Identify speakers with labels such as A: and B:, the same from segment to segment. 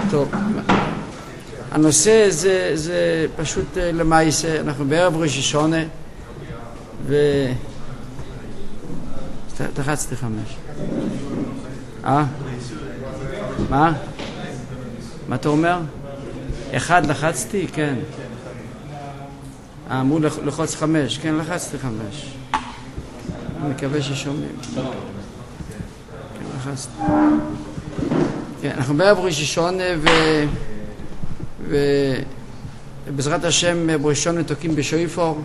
A: טוב, הנושא זה פשוט למעשה, אנחנו בערב ראש השונה תחצתי 5. מה? מה אתה אומר? 1 לחצתי? כן. אמרו לחוץ 5, כן, לחצתי 5. אני מקווה ששומעים. כן, לחצתי. כן, אנחנו בערב ראש השונה ובעזרת השם בראש השונה תוקים בשויפור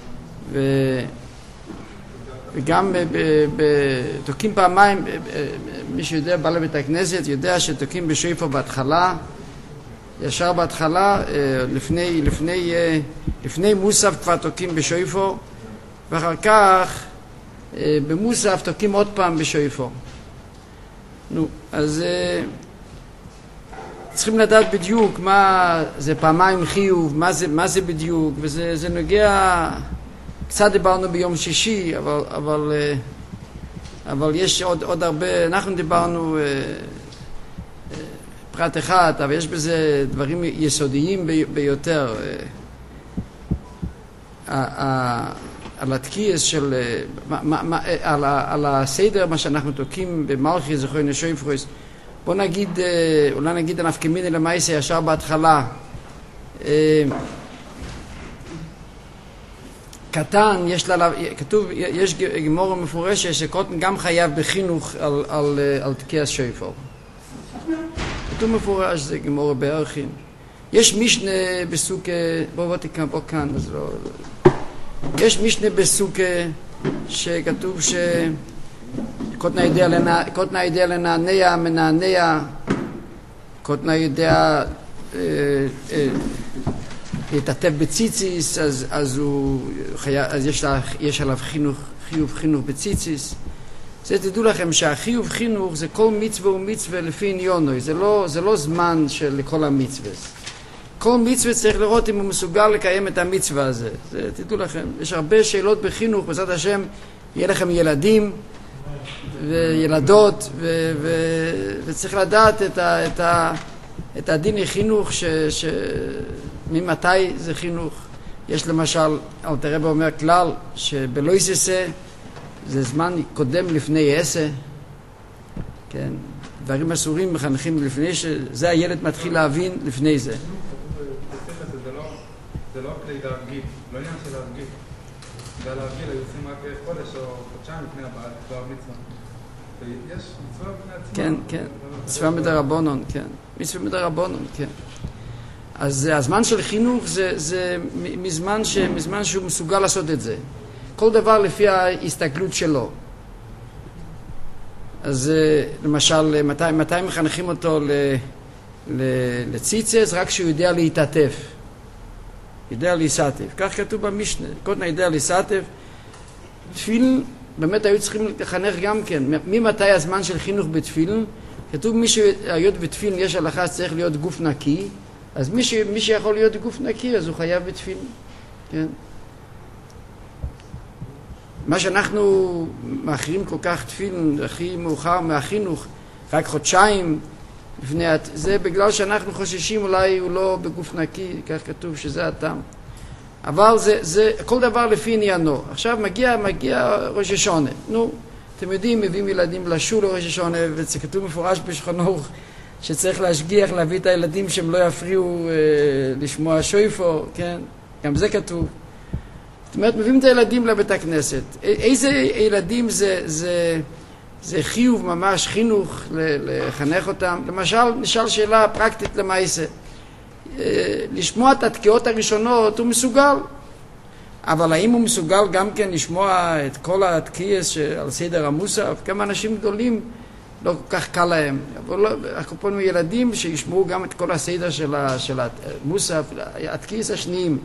A: וגם תוקים פעמיים. מי שיודע בא לבית הכנסת יודע שתוקים בשויפור בהתחלה, ישר בהתחלה, לפני מוסף כבר תוקים בשויפור, ואחר כך במוסף תוקים עוד פעם בשויפור. נו, אז צריכים לדעת בדיוק מה זה פעמיים חיוב, מה זה בדיוק, וזה נוגע, קצת דיברנו ביום שישי, אבל יש עוד הרבה, אנחנו דיברנו פרט אחד, אבל יש בזה דברים יסודיים ביותר. על התקיעס של, על הסדר, מה שאנחנו תוקים במלכי זכוי נשויפרויס. בוא נגיד, אולי נגיד הנפקמיני למעשה ישר בהתחלה. קטן, כתוב, יש גמורה מפורשת שקוטן גם חייב בחינוך על תקיעס שויפור. כתוב מפורש, זה גמורה בערכין. יש משנה בסוכה, בוא כאן, אז לא... יש משנה בסוכה שכתוב שקוטנה יודע לנענע, מנענע, קוטנה יודע להתעטף בציציס, אז יש עליו חינוך בציציס. זה תדעו לכם שהחיוב חינוך זה כל מצווה ומצווה לפי עניונו, זה לא זמן של כל המצווה. כל מצווה צריך לראות אם הוא מסוגל לקיים את המצווה הזה. זה, תדעו לכם, יש הרבה שאלות בחינוך, בעזרת השם, יהיה לכם ילדים וילדות, וצריך לדעת את הדין לחינוך, ממתי זה חינוך. יש למשל, אלתר רבי אומר כלל, שבלא יססה, זה זמן קודם לפני עשה, כן? דברים אסורים מחנכים לפני שזה הילד מתחיל להבין לפני זה.
B: זה לא כדי להרגיל, לא עניין של להרגיל. כדי להרגיל, היו עושים רק חודש או חודשיים לפני הבעל, כבר מצווה. ויש מצווה בפני עצמה.
A: כן, כן. מצווה מדרבנן, כן. מצווה מדרבנן, כן. אז הזמן של חינוך זה מזמן שהוא מסוגל לעשות את זה. כל דבר לפי ההסתכלות שלו. אז למשל, מתי מחנכים אותו לציצס? רק שהוא יודע להתעטף. יודע להיסעטף. כך כתוב במשנה. קוטנה יודע להיסעטף. תפילין, באמת היו צריכים לחנך גם כן. ממתי הזמן של חינוך בתפילין? כתוב מי שהיות בתפילין יש הלכה שצריך להיות גוף נקי. אז מי שיכול להיות גוף נקי, אז הוא חייב בתפילין. כן. מה שאנחנו מאחרים כל כך תפילין, הכי מאוחר מהחינוך, רק חודשיים לפני, זה בגלל שאנחנו חוששים אולי הוא לא בגוף נקי, כך כתוב שזה הטעם. אבל זה כל דבר לפי עניינו. עכשיו מגיע ראש השונה. נו, אתם יודעים, מביאים ילדים לשול ראש השונה, וזה כתוב מפורש בשולחן ערוך שצריך להשגיח להביא את הילדים שהם לא יפריעו לשמוע שויפור, כן? גם זה כתוב. זאת אומרת, מביאים את הילדים לבית הכנסת. איזה ילדים זה חיוב ממש, חינוך, לחנך אותם. למשל, נשאל שאלה פרקטית למעשה. לשמוע את התקיעות הראשונות הוא מסוגל. אבל האם הוא מסוגל גם כן לשמוע את כל התקיעס על סדר המוסף? כמה אנשים גדולים לא כל כך קל להם. אבל לא, אנחנו פה ילדים שישמעו גם את כל הסדר של המוסף, התקיעס השניים.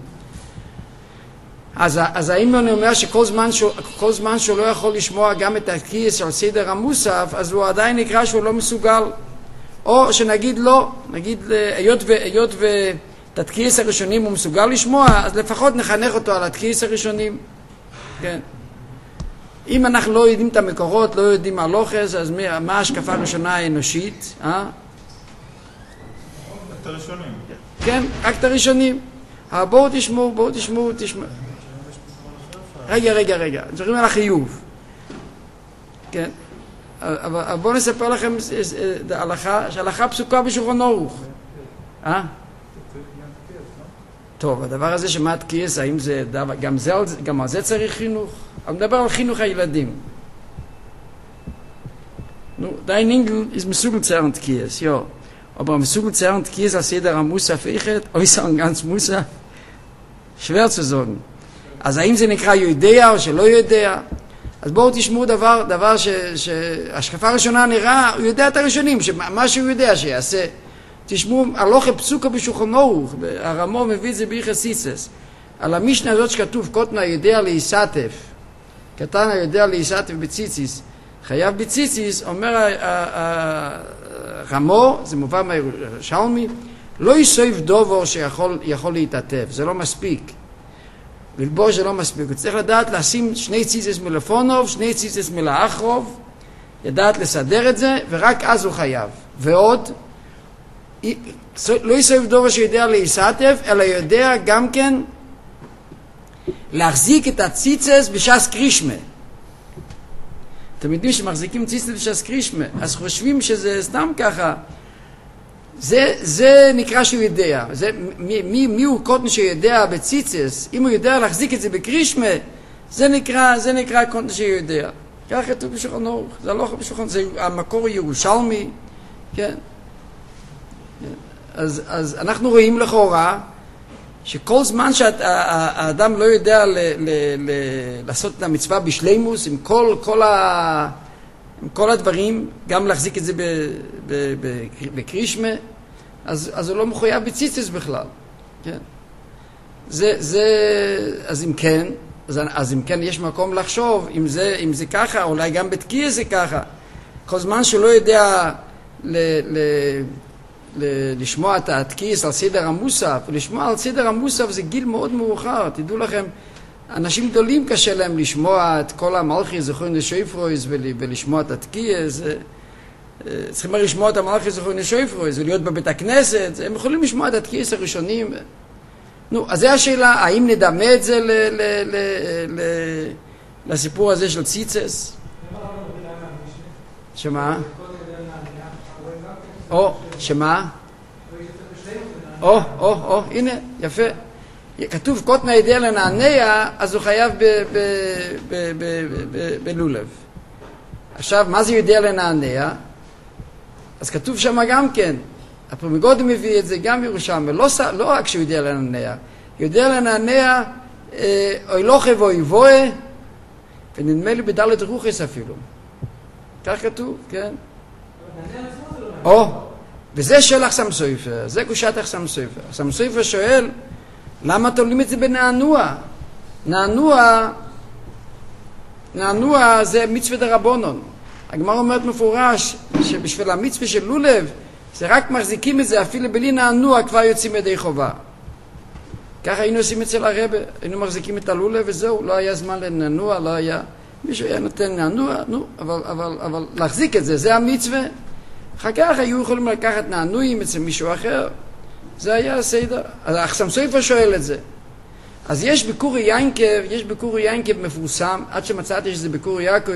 A: אז האם אני אומר שכל זמן שהוא לא יכול לשמוע גם את התקיעס על סדר המוסף, אז הוא עדיין נקרא שהוא לא מסוגל. או שנגיד לא, נגיד היות ואת התקיעס הראשונים הוא מסוגל לשמוע, אז לפחות נחנך אותו על התקיעס הראשונים. כן. אם אנחנו לא יודעים את המקורות, לא יודעים הלוחס, אז מה ההשקפה הראשונה האנושית?
C: הראשונים.
A: כן, רק את הראשונים. בואו תשמעו. רגע, מדברים על החיוב. כן. אבל בואו נספר לכם שהלכה פסוקה בשולחן ערוך. טוב, הדבר הזה שמעת כיס, האם זה גם על זה צריך חינוך? אני מדבר על חינוך הילדים. נו, dein Engel ist מסוגל zerrend Kies, ja. Aber מסוגל zerrend Kies als jeder am Musa fähigt, oder ich sage ganz Musa, schwer zu sagen. אז האם זה נקרא יודע או שלא יודע? אז בואו תשמעו דבר שהשקפה הראשונה נראה, הוא יודע את הראשונים, שמה שהוא יודע שיעשה. תשמעו, הלוכה פסוקה בשולחן ערוך, הרמו מביא את זה ביחס ציצס. על המשנה הזאת שכתוב, קוטנה יודע להיסטף, קטנה יודע להיסטף בציציס, חייב בציציס, אומר הרמו, זה מובא מהירושלמי, לא יסויף דובר שיכול להתעטף, זה לא מספיק. ללבוש זה לא מספיק, הוא צריך לדעת לשים שני ציציס מלפונוב, שני ציציס מלאחרוב, לדעת לסדר את זה, ורק אז הוא חייב. ועוד, לא יסויף דובר שיודע להיסטף, אלא יודע גם כן להחזיק את הציציס בשעס קרישמה. אתם יודעים שמחזיקים ציציס בשעס קרישמה, אז חושבים שזה סתם ככה. זה נקרא שהוא יודע. מי הוא קוטן שיודע בציציס? אם הוא יודע להחזיק את זה בקרישמה, זה נקרא קוטן שיודע. כך כתוב בשולחן ערוך. זה לא בשולחן, זה המקור ירושלמי. כן. אז אנחנו רואים לכאורה שכל זמן שהאדם לא יודע לעשות את המצווה בשלימוס עם כל הדברים, גם להחזיק את זה בקרישמה, אז הוא לא מחויב בציציס בכלל. כן. אז אם כן יש מקום לחשוב, אם זה ככה, אולי גם בתקיע זה ככה. כל זמן שהוא לא יודע לשמוע את התקיס על סדר המוסף, ולשמוע על סדר המוסף זה גיל מאוד מאוחר. תדעו לכם, אנשים גדולים קשה להם לשמוע את כל המלכי זכוין לשויפרויז ולשמוע את התקיס. צריכים לשמוע את המלכי זכוין לשויפרויז ולהיות בבית הכנסת. הם יכולים לשמוע את התקיס הראשונים. נו, אז זו השאלה, האם נדמה את זה לסיפור הזה של ציצס? שמה? שמה? הנה, יפה. כתוב קוטנה ידע לנענע, אז הוא חייב בלולב. עכשיו, מה זה יודע לנענע? אז כתוב שם גם כן, הפרמיגודם מביא את זה גם ירושלמי, לא רק שהוא יודע לנענע, יודע לנענע אוי לא חבוי בואה, ונדמה לי בדלת רוחס אפילו. כך כתוב, כן? וזה שאל אחסם סופר, זה קושת אחסם סופר. אחסם סופר שואל, למה תולים את זה בנענוע? נענוע זה מצווה דרבנן. הגמרא אומרת מפורש שבשביל המצווה של לולב, זה רק מחזיקים את זה, אפילו בלי נענוע כבר יוצאים ידי חובה. ככה היינו עושים אצל הרב, היינו מחזיקים את הלולב וזהו, לא היה זמן לנענוע, לא היה, מישהו היה נותן נענוע, אבל להחזיק את זה, זה המצווה. אחר כך היו יכולים לקחת נענועים אצל מישהו אחר, זה היה הסדר. אז אחסם סופר שואל את זה. אז יש ביקורי ינקב מפורסם, עד שמצאתי שזה ביקורי יעקב,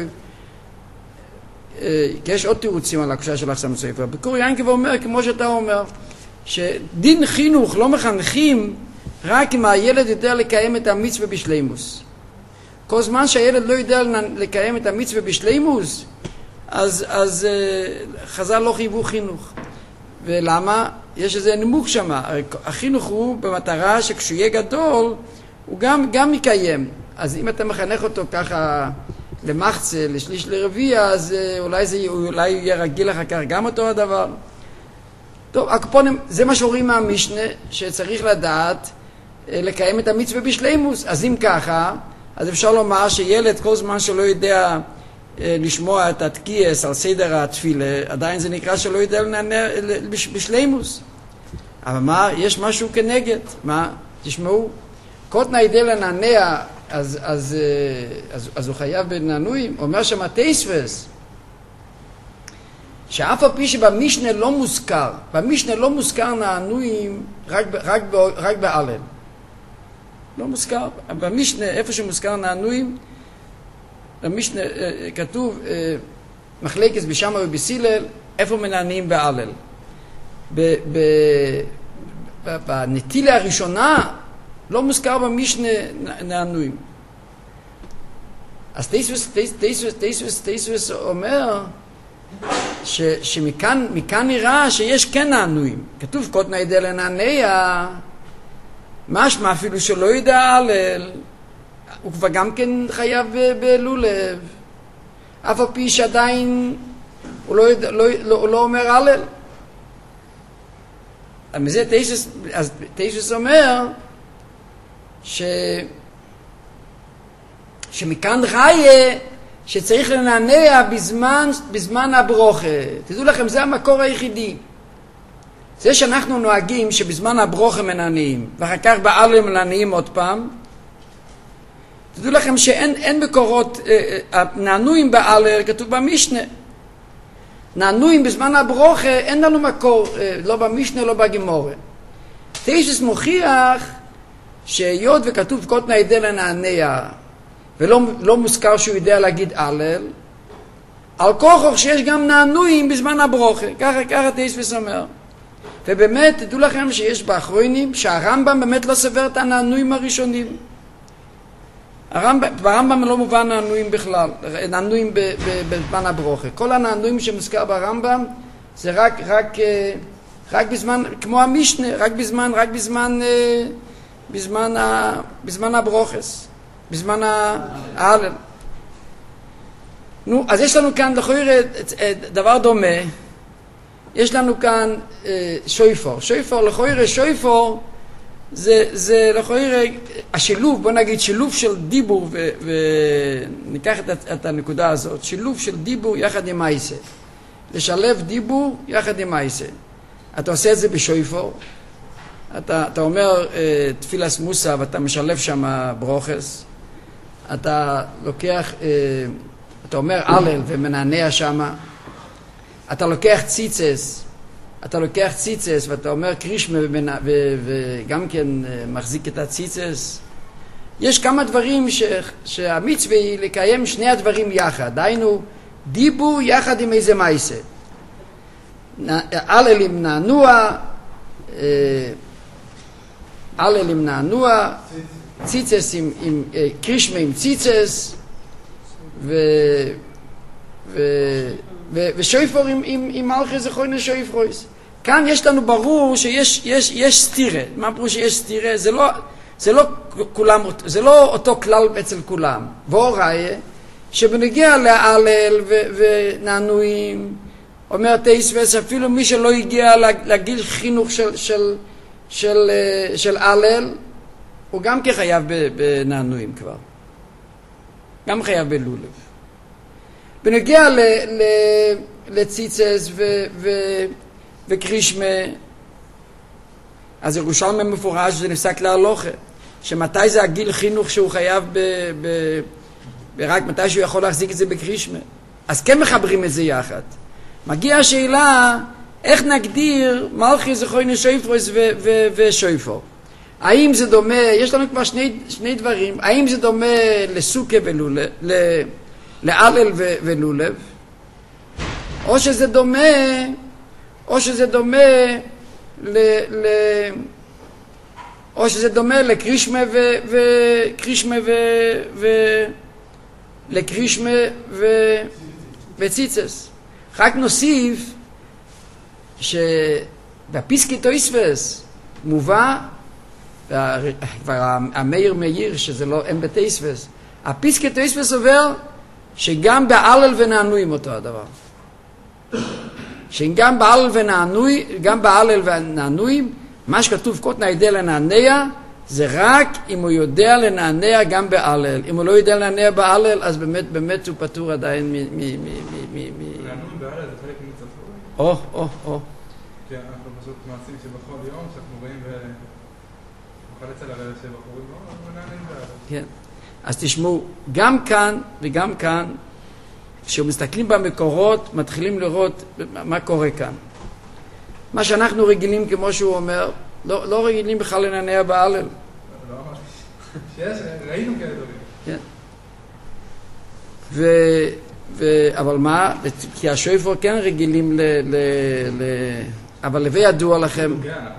A: כי יש עוד תירוצים על הקושה של אחסם סופר. ביקורי ינקב אומר, כמו שאתה אומר, שדין חינוך לא מחנכים רק אם הילד יודע לקיים את המצווה בשלימוס. כל זמן שהילד לא יודע לקיים את המצווה בשלימוס, אז חז"ל לא חייבו חינוך. ולמה? יש איזה נימוק שם. החינוך הוא במטרה שכשהוא יהיה גדול, הוא גם יקיים. אז אם אתה מחנך אותו ככה למחצה, לשליש לרביע, אז אולי יהיה רגיל אחר כך גם אותו הדבר. טוב, הקופונים, זה מה שאומרים מהמשנה, שצריך לדעת לקיים את המצווה בשלימוס. אז אם ככה, אז אפשר לומר שילד כל זמן שלא יודע לשמוע את התקיעס על סדר התפילה, עדיין זה נקרא שלא יודע לנענע בשלימוס. אבל מה, יש משהו כנגד. מה? תשמעו, קוטנה ידע לנענע, אז הוא חייב בנענועים. אומר שם תייספס, שאף על פי שבמשנה לא מוזכר, במשנה לא מוזכר נענויים רק בהלל. לא מוזכר, במשנה, איפה שמוזכר נענויים, במשנה כתוב מחלקת בשמה ובסילל, איפה מנעניים בהלל. בנטילה הראשונה לא מוזכר במשנה נענויים. אז תייסווס אומר שמכאן נראה שיש כן נענויים. כתוב קוטנה ידע לנעניה, משמע אפילו שלא ידע הלל, הוא כבר גם כן חייב בלולב, אף על פי שעדיין הוא לא אומר הלל. מזה תייסווס אומר שמכאן ראיה שצריך לנענע בזמן הברוכה. תדעו לכם, זה המקור היחידי. זה שאנחנו נוהגים שבזמן הברוכה מנענעים, ואחר כך בהלל מנענעים עוד פעם, תדעו לכם שאין מקורות, נענועים בהלל כתוב במשנה. נענועים בזמן הברוכה אין לנו מקור, לא במשנה, לא בגמורה. תייסווס מוכיח שהיות וכתוב קוטנה ידע לנענע, ולא מוזכר שהוא יודע להגיד הלל, על כוכך שיש גם נענועים בזמן הברוכה. ככה תייסווס אומר. ובאמת, תדעו לכם שיש באחרונים שהרמב"ם באמת לא סבר את הנענועים הראשונים. ברמב"ם לא מובן נענועים בכלל, נענועים בזמן הברוכה. כל הנענועים שמוזכר ברמב"ם זה רק בזמן, כמו המשנה, רק בזמן הברוכס, בזמן ההלל. נו, אז יש לנו כאן לכאורה דבר דומה. יש לנו כאן שויפור. לכאורה שויפור זה לכאורה השילוב, בוא נגיד שילוב של דיבור, וניקח את הנקודה הזאת, שילוב של דיבור יחד עם מייסה. לשלב דיבור יחד עם מייסה. אתה עושה את זה בשויפור, אתה אומר תפילס מוסה ואתה משלב שם ברוכס, אתה לוקח, אתה אומר הלל ומנענע שם, אתה לוקח ציצס ואתה אומר קרישמה וגם כן מחזיק את הציצס. יש כמה דברים שהמצווה היא לקיים שני הדברים יחד, דהיינו דיבור יחד עם איזה מייסה. הלל עם נענוע, ציצס עם קרישמה עם ציצס, ושויפור עם מלכי זכוינו שויפרויס. כאן יש לנו ברור שיש סתירה. מה פירוש שיש סתירה? זה לא אותו כלל אצל כולם. והוראי שבנגיע להלל ונענועים, אומר תייסווס, אפילו מי שלא הגיע לגיל חינוך של הלל, הוא גם כחייב בנענועים כבר. גם חייב בלולב. בנגיע לציצס וקרישמה, אז ירושלמי מפורש זה נפסק להלוכה, שמתי זה הגיל חינוך שהוא חייב רק מתי שהוא יכול להחזיק את זה בקרישמה. אז כן מחברים את זה יחד. מגיעה השאלה, איך נגדיר מלכי זכוינו שויפרויס ושויפור? האם זה דומה, יש לנו כבר שני דברים, האם זה דומה לסוכה ולולב, להלל ולולב, או שזה דומה לקרישמה וציצס. רק נוסיף שבפיסקי תויסווס מובא, כבר המאיר מאיר שזה לא אין בתייסווס, הפיסקי תויסווס עובר שגם בהלל ונענועים אותו הדבר. שגם בהלל ונענועים, מה שכתוב קוטנה ידע לנענע, זה רק אם הוא יודע לנענע גם בהלל. אם הוא לא יודע לנענע בהלל, אז באמת הוא פטור עדיין
B: נענועים בהלל זה חלק מצפור. כן, אנחנו פשוט מעשים שבכל יום, שאנחנו רואים ונוכל אצל הרגע שבחורים, אנחנו נענעים בהלל.
A: כן. אז תשמעו, גם כאן וגם כאן, כשמסתכלים במקורות, מתחילים לראות מה קורה כאן. מה שאנחנו רגילים, כמו שהוא אומר, לא רגילים בכלל לנענע בהלל.
B: לא ממש. ראינו כאלה דברים.
A: כן. אבל מה? כי השופר כן רגילים אבל לבי ידוע לכם.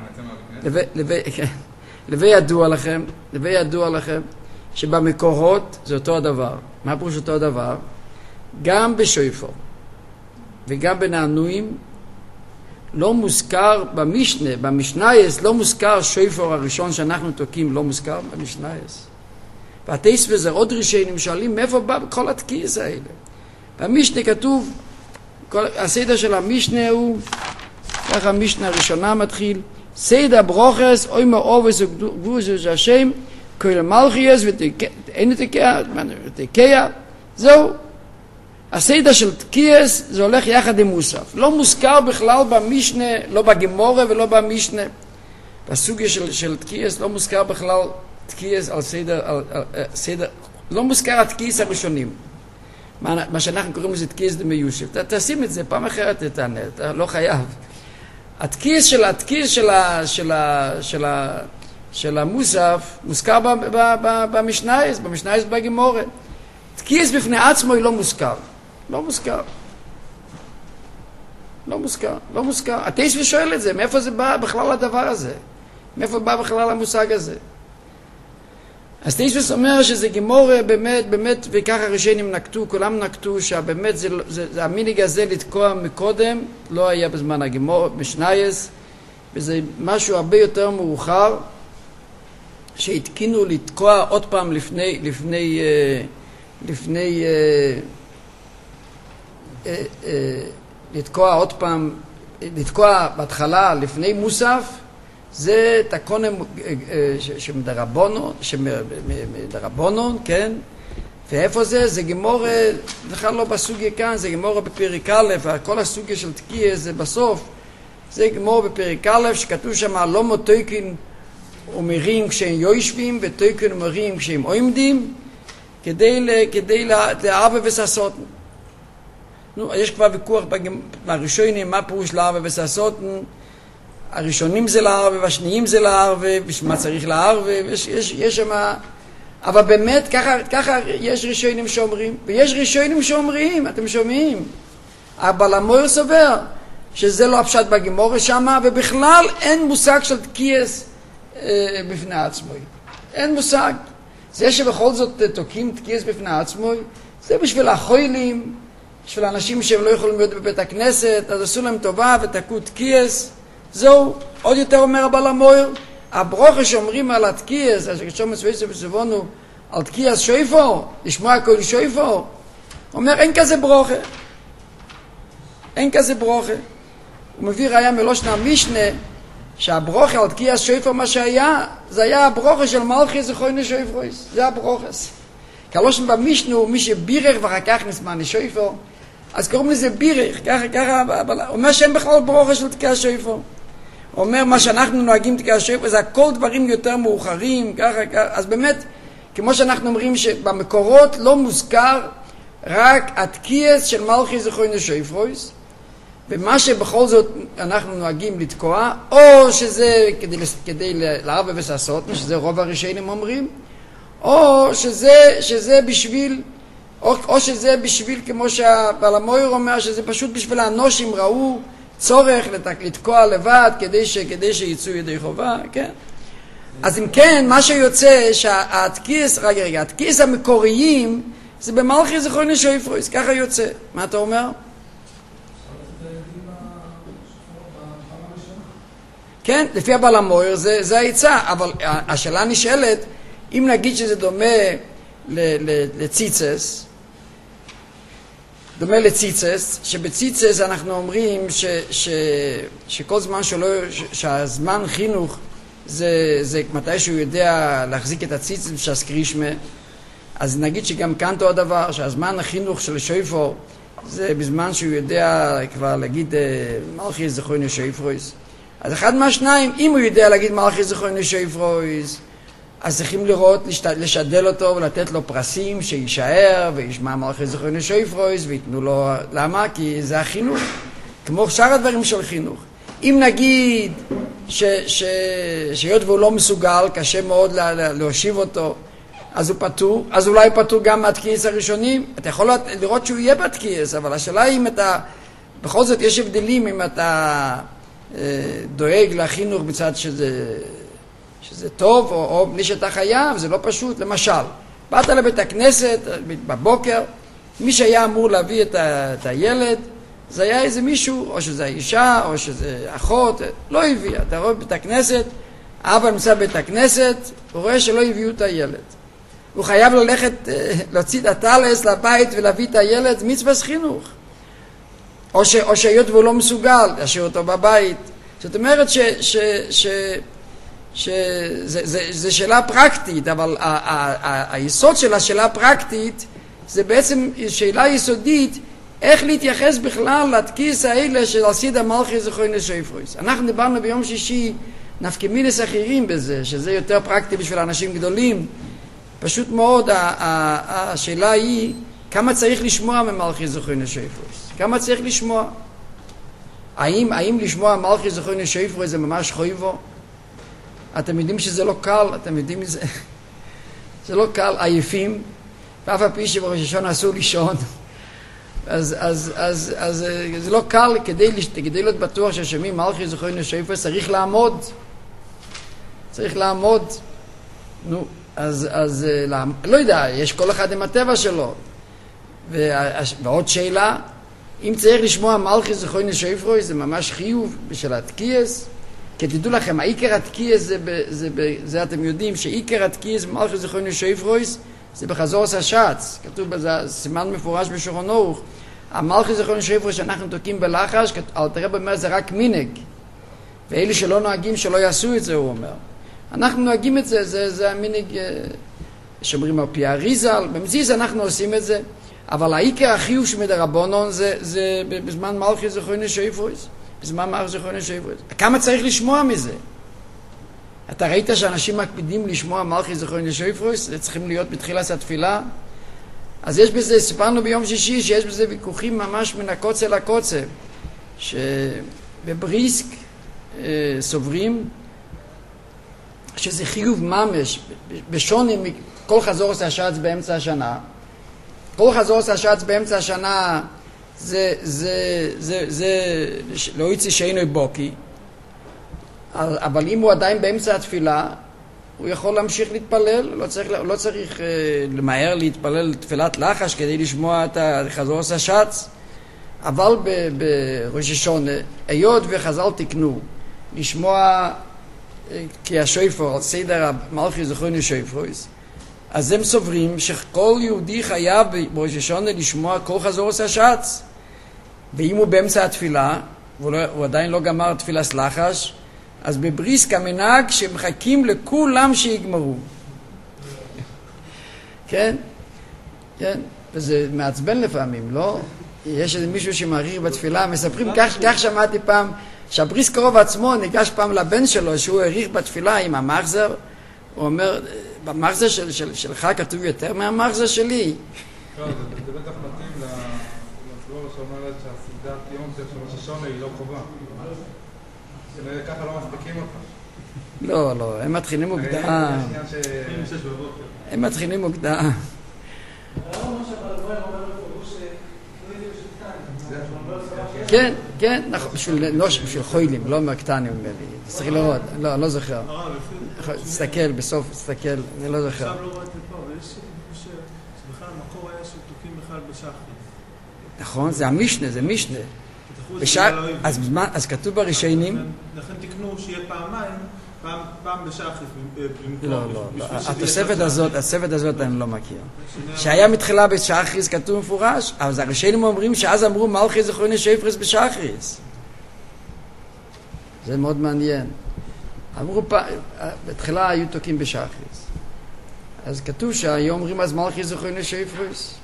A: לבי ידוע לכם שבמקורות זה אותו הדבר. מה פירוש אותו הדבר? גם בשופר וגם בנענועים לא מוזכר במשנייס לא מוזכר שופר הראשון שאנחנו תוקעים, לא מוזכר במשנייס. והטייס וזה עוד ראשונים שואלים מאיפה בא כל התקיעס האלה. במשנה כתוב, הסדר של המשנה הוא, ככה המשנה הראשונה מתחיל, סדר ברוכס, אוי מאובס וגבוז השם, כל מלכיאס ואין תקיע, זהו. הסדר של תקיעס זה הולך יחד עם מוסף. לא מוזכר בכלל במשנה, לא בגמורה ולא במשנה. בסוגיה של תקיעס לא מוזכר בכלל תקיעס על סדר, לא מוזכר התקיעס הראשונים. מה שאנחנו קוראים לזה תקיעס דמיושב. תשים את זה פעם אחרת תענה, אתה לא חייב. התקיעס של המוסף מוזכר במשנייס בגמורה. תקיעס בפני עצמו היא לא מוזכר. לא מוזכר. הטייס ושואל את זה, מאיפה זה בא בכלל הדבר הזה? מאיפה בא בכלל המושג הזה? אז טייס אומר שזה גמורה באמת, וככה ראשונים נקטו, כולם נקטו, שבאמת זה המנהג הזה לתקוע מקודם, לא היה בזמן הגמורה, משנייס, וזה משהו הרבה יותר מאוחר, שהתקינו לתקוע עוד פעם לתקוע בהתחלה לפני מוסף, זה תקונם שמדרבונון, כן? ואיפה זה? זה גמורה, בכלל לא בסוגיה כאן, זה גמורה בפרק א', כל הסוגיה של תקיע זה בסוף, זה גמורה בפרק א', שכתוב שם לא מותויקין אומרים כשהם יושבים, ותויקין אומרים כשהם עומדים, כדי לערבה וססות. יש כבר ויכוח מהראשונים, מה פירוש לערבה וססות? הראשונים זה לערבה, והשניים זה לערבה, ומה צריך לערבה, יש שם... אבל באמת, ככה יש ראשונים שאומרים, ויש ראשונים שאומרים, אתם שומעים? אבל המויר סובר, שזה לא הפשט בגמורה שמה, ובכלל אין מושג של תקיעס בפני עצמו. אין מושג. זה שבכל זאת תוקים תקיעס בפני עצמו, זה בשביל החוילים, בשביל האנשים שהם לא יכולים להיות בבית הכנסת, אז עשו להם טובה ותקעו תקיעס. זהו, עוד יותר אומר הבעל המויר, הברוכה שאומרים על התקיעס, כשאומרים סביסו וסבונו, על תקיעס שויפו, לשמוע הכל שויפו, אומר אין כזה ברוכה. אין כזה ברוכה. הוא מביא ראיה מלושנה המשנה, שהברוכה על תקיעס שויפו מה שהיה, זה היה הברוכה של מלכי זכוינו שויפרויס, זה הברוכה. כלושן במשנו, מי שבירך ואחר כך נסמן שויפו, אז קוראים לזה בירך, ככה, אומר שאין בכלל ברוכה של תקיעס שויפו. אומר מה שאנחנו נוהגים תקיעס שויפו, זה הכל דברים יותר מאוחרים, ככה, אז באמת, כמו שאנחנו אומרים שבמקורות לא מוזכר רק התקיעס של מלכי זכוינו שויפרויס, ומה שבכל זאת אנחנו נוהגים לתקוע, או שזה כדי לערבה וססות, שזה רוב הראשונים אומרים, או שזה בשביל, או שזה בשביל, כמו שהבעל המויר אומר, שזה פשוט בשביל האנושים ראו צורך לתקוע לבד, כדי שיצאו ידי חובה, כן? אז אם כן, מה שיוצא שהתקיעס, רגע, התקיעס המקוריים, זה במלכי זכוינו שויפרויס, ככה יוצא. מה אתה אומר? כן, לפי הבעל המויר זה העצה, אבל השאלה נשאלת, אם נגיד שזה דומה לציצס, שבציצס אנחנו אומרים שכל זמן שהזמן חינוך זה מתי שהוא יודע להחזיק את הציצס שהסקרישמה, אז נגיד שגם כאן אותו הדבר, שהזמן החינוך של שויפו זה בזמן שהוא יודע כבר להגיד מלכי זכוינו שויפרויס. אז אחד מהשניים, אם הוא יודע להגיד מלכי זכוינו שויפרויס, אז צריכים לראות, לשדל אותו ולתת לו פרסים שישאר וישמע מלכי זכרונו שויפרויס ויתנו לו, למה? כי זה החינוך, כמו שאר הדברים של חינוך. אם נגיד שהיות והוא לא מסוגל, קשה מאוד להושיב אותו, אז הוא פטור, אז אולי פטור גם מהתקיעס הראשונים. אתה יכול לראות שהוא יהיה בתקיעס, אבל השאלה היא אם אתה, בכל זאת יש הבדלים אם אתה דואג לחינוך בצד שזה טוב, או בלי שאתה חייב, זה לא פשוט. למשל, באת לבית הכנסת בבוקר, מי שהיה אמור להביא את הילד, זה היה איזה מישהו, או שזה אישה, או שזה אחות, לא הביא. אתה רואה בבית הכנסת, אבא נמצא בבית הכנסת, הוא רואה שלא הביאו את הילד. הוא חייב ללכת, להוציא את הטלס לבית ולהביא את הילד, מצוות חינוך. או שהיות והוא לא מסוגל, להשאיר אותו בבית. זאת אומרת שזה שאלה פרקטית, אבל היסוד של השאלה הפרקטית זה בעצם שאלה יסודית, איך להתייחס בכלל לתקיס האלה של הסיד המלכי זכרונו שויפרויס. אנחנו דיברנו ביום שישי נפקמינס אחרים בזה, שזה יותר פרקטי בשביל אנשים גדולים. פשוט מאוד, השאלה היא כמה צריך לשמוע ממלכי זכרונו שויפרויס. כמה צריך לשמוע? האם לשמוע מלכי זכרונו שויפרויס זה ממש חויבו? אתם יודעים שזה לא קל, אתם יודעים מזה? זה לא קל, עייפים, ואף על פי שבראש השנה אסור לישון. אז זה לא קל, כדי להיות בטוח ששומעים מלכי זכרונו שויפרויס צריך לעמוד. צריך לעמוד. נו, אז לא יודע, יש כל אחד עם הטבע שלו. ועוד שאלה, אם צריך לשמוע מלכי זכרונו שויפרויס זה ממש חיוב בשביל התקיעס. כי תדעו לכם, העיקר התקיעס זה אתם יודעים שעיקר התקיעס במלכי זכרונו שויפרויס זה בחזור השץ. כתוב בזה סימן מפורש בשולחן ערוך. המלכי זכרונו שויפרויס שאנחנו תוקעים בלחש, אלתר רבי אומר זה רק מנהג. ואלה שלא נוהגים שלא יעשו את זה, הוא אומר. אנחנו נוהגים את זה, זה המנהג שאומרים על פי אריזל, במציאות אנחנו עושים את זה, אבל העיקר החיוב שמדרבנן זה בזמן מלכי זכרונו שויפרויס. בזמן מלכי זכרונו שויפרויס. כמה צריך לשמוע מזה? אתה ראית שאנשים מקפידים לשמוע מלכי זכרונו שויפרויס? זה צריכים להיות בתחילת התפילה. אז יש בזה, סיפרנו ביום שישי, שיש בזה ויכוחים ממש מן הקוצה לקוצה, שבבריסק סוברים שזה חיוב ממש, בשונה מכל חזור השץ באמצע השנה. כל חזור השץ באמצע השנה זה לא יצא שאינו בוקי, אבל אם הוא עדיין באמצע התפילה, הוא יכול להמשיך להתפלל, לא צריך למהר להתפלל תפילת לחש כדי לשמוע את חזור השץ. אבל בראש השונה, היות וחז"ל תקנו לשמוע כי השויפור על סדר המלכי זכרונו שויפרויס, אז הם סוברים שכל יהודי חייב בראש השונה לשמוע כל חזור השץ. ואם הוא באמצע התפילה, הוא עדיין לא גמר תפילת לחש, אז בבריסק המנהג שמחכים לכולם שיגמרו. כן? כן? וזה מעצבן לפעמים, לא? יש איזה מישהו שמעריך בתפילה, מספרים, כך שמעתי פעם, שהבריסק קרוב עצמו ניגש פעם לבן שלו, שהוא העריך בתפילה עם המחזר, הוא אומר, במחזר שלך כתוב יותר מהמחזר שלי.
B: לא, זה בטח מתאים לצבור שאומרת שהסעודת יום של ראש השונה היא לא חובה. ככה לא מספיקים אותך.
A: לא, הם מתחילים מוקדם. הם מתחילים מוקדם. כן, כן, בשביל חוילים, לא מקטנים, צריך לראות, לא זוכר. תסתכל, בסוף, תסתכל, אני לא זוכר.
C: עכשיו לא רואה את זה פה, אבל יש שבכלל המקור היה שתוקים בכלל בשחרית.
A: נכון, זה המשנה, זה משנה. אז כתוב בראשונים...
C: לכן תקנו שיהיה פעמיים, פעם בשחרית.
A: לא, התוספת הזאת אני לא מכיר. שהיה מתחילה בשחרית כתוב מפורש, אז הראשונים אומרים שאז אמרו מלכי זכרונו שויפרויס בשחרית. זה מאוד מעניין. אמרו בתחילה היו תוקים בשחרית. אז כתוב שהיום אומרים אז מלכי זכרונו שויפרויס.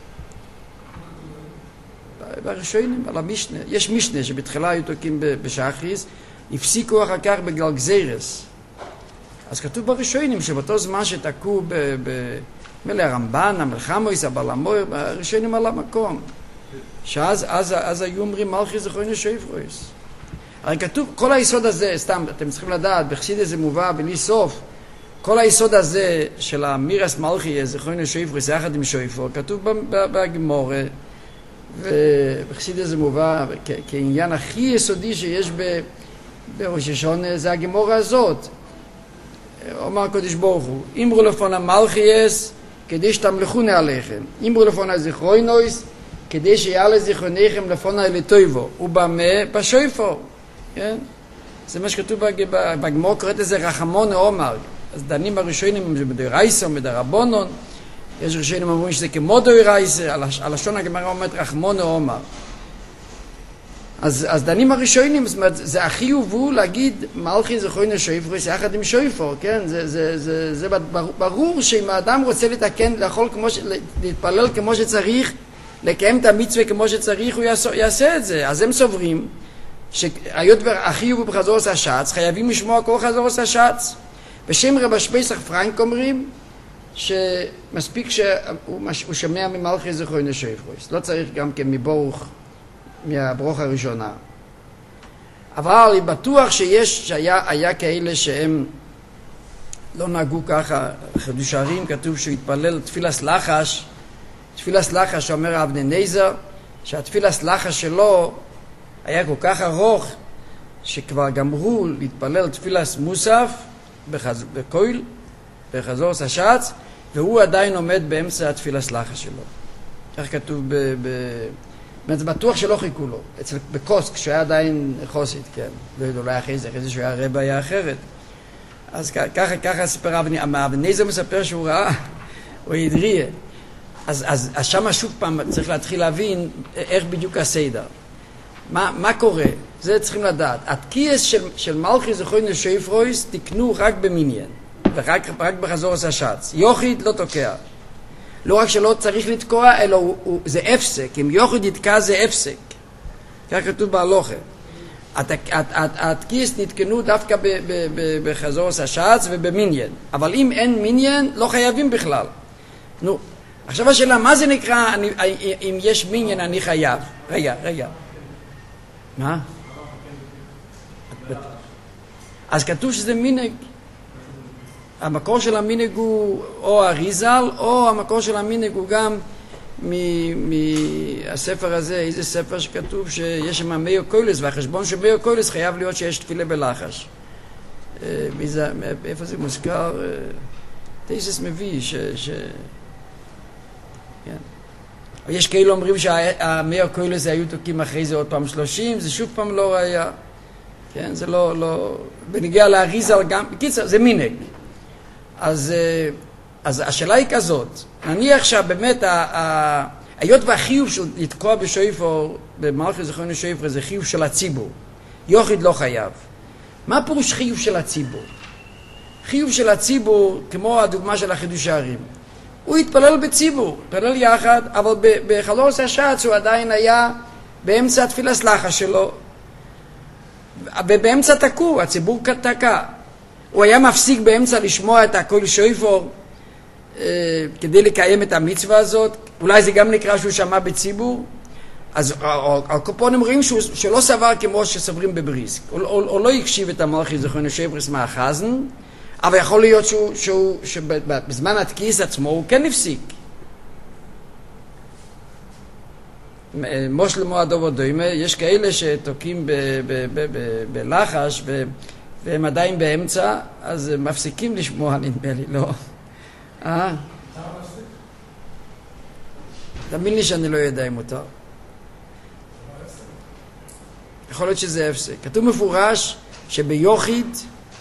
A: בראשונים, על המשנה. יש משנה שבתחילה היו תוקים בשחרית, הפסיקו אחר כך בגלל גזירס. אז כתוב בראשונים שבאותו זמן שתקעו מלא הרמב"ן, המלחמויס, הבלמויר, הראשונים על המקום. שאז היו אומרים מלכי זכרונו שפרויס. הרי כתוב, כל היסוד הזה, סתם, אתם צריכים לדעת, בחסידות זה מובא בלי סוף, כל היסוד הזה של המירס מלכי זכרונו שפרויס יחד עם שופר, כתוב בגמורה, ובחסידות זה מובא כעניין הכי יסודי שיש בראש השונה, זה הגמורה הזאת. אומר הקדוש ברוך הוא, אמרו לפון המלכיס כדי שתמלכוני עליכם, אמרו לפון הזכרוינויס כדי שיעלה זיכרונכם לפון לטובו, ובמה בשופר. כן? זה מה שכתוב בגמור, קוראת לזה רחמון עומר. אז דנים הראשונים בדרייסה או בדרבונון, יש ראשונים אומרים שזה כמו דרייסה, על לשון הגמרא אומרת רחמון עומר. אז דנים הראשונים, זאת אומרת, זה החיוב הוא להגיד מלכי זכרונו שפרויס יחד עם שופר, כן? זה ברור שאם האדם רוצה לתקן, להתפלל כמו שצריך, לקיים את המצווה כמו שצריך, הוא יעשה את זה. אז הם סוברים שהיות החיוב בחזור עושה שץ, חייבים לשמוע כל חזור עושה שץ. בשם רבש פסח פרנק אומרים שמספיק שהוא שומע ממלכי זכרונו שפרויס, לא צריך גם כן מהברוך הראשונה. אבל אני בטוח שהיה כאלה שהם לא נהגו ככה. חידוש הרים כתוב שהוא התפלל תפילת לחש, תפילת לחש שאומר אבני נזר, שהתפילת לחש שלו היה כל כך ארוך שכבר גמרו להתפלל תפילת מוסף בקויל, בחזור השץ, והוא עדיין עומד באמצע התפילת לחש שלו. כך כתוב זה בטוח שלא חיכו לו, בקוסק, שהיה עדיין חוסית, כן, ואולי אחרי זה שהוא היה רבע היה אחרת. אז ככה סיפר אבני נזר מספר שהוא ראה, הוא ידריה. אז שמה שוב פעם צריך להתחיל להבין איך בדיוק הסדר. מה קורה? זה צריכים לדעת. התקיעס של מלכי זכרונו שפרויס תקנו רק במניין, ורק בחזור השץ. יוחיד לא תוקע. לא רק שלא צריך לתקוע, אלא זה הפסק. אם יוחיד יתקע זה הפסק. כך כתוב בהלוכה. התקיעס נתקנו דווקא בחזור השץ ובמניין. אבל אם אין מניין, לא חייבים בכלל. נו. עכשיו השאלה, מה זה נקרא, אם יש מניין אני חייב? רגע. מה? אז כתוב שזה מנהג. המקור של המנהג הוא או אריזל, או המקור של המנהג הוא גם מהספר הזה, איזה ספר שכתוב שיש שם מאיר קוילס, והחשבון של מאיר קוילס חייב להיות שיש תפילה בלחש. איפה זה מוזכר? תייסס מביא כן. יש כאלה אומרים שהמאיר קוילס היו תוקים אחרי זה עוד פעם 30, זה שוב פעם לא ראיה. כן, זה לא בנגיע לאריזל גם, בקיצר, זה מנהג. אז השאלה היא כזאת, נניח שבאמת היות והחיוב של לתקוע בשופר, במלכי זכרונו שפר, זה חיוב של הציבור. יוחיד לא חייב. מה פירוש חיוב של הציבור? חיוב של הציבור, כמו הדוגמה של החידוש הערים. הוא התפלל בציבור, התפלל יחד, אבל בחזור השץ הוא עדיין היה באמצע התפילת לחש שלו, ובאמצע תקוע, הציבור תקע. הוא היה מפסיק באמצע לשמוע את הקול שופר כדי לקיים את המצווה הזאת. אולי זה גם נקרא שהוא שמע בציבור. אז הקופון אומרים שלא סבר כמו שסברים בבריסק. הוא לא הקשיב את המלכי זכרונו שפרויס מהחזן, אבל יכול להיות שבזמן התקיעס עצמו הוא כן הפסיק. מושל מועדו ודומה, יש כאלה שתוקים בלחש והם עדיין באמצע, אז הם מפסיקים לשמוע, נדמה לי, לא. תאמין לי שאני לא יודע אם מותר. יכול להיות שזה הפסק. כתוב מפורש שביוחיד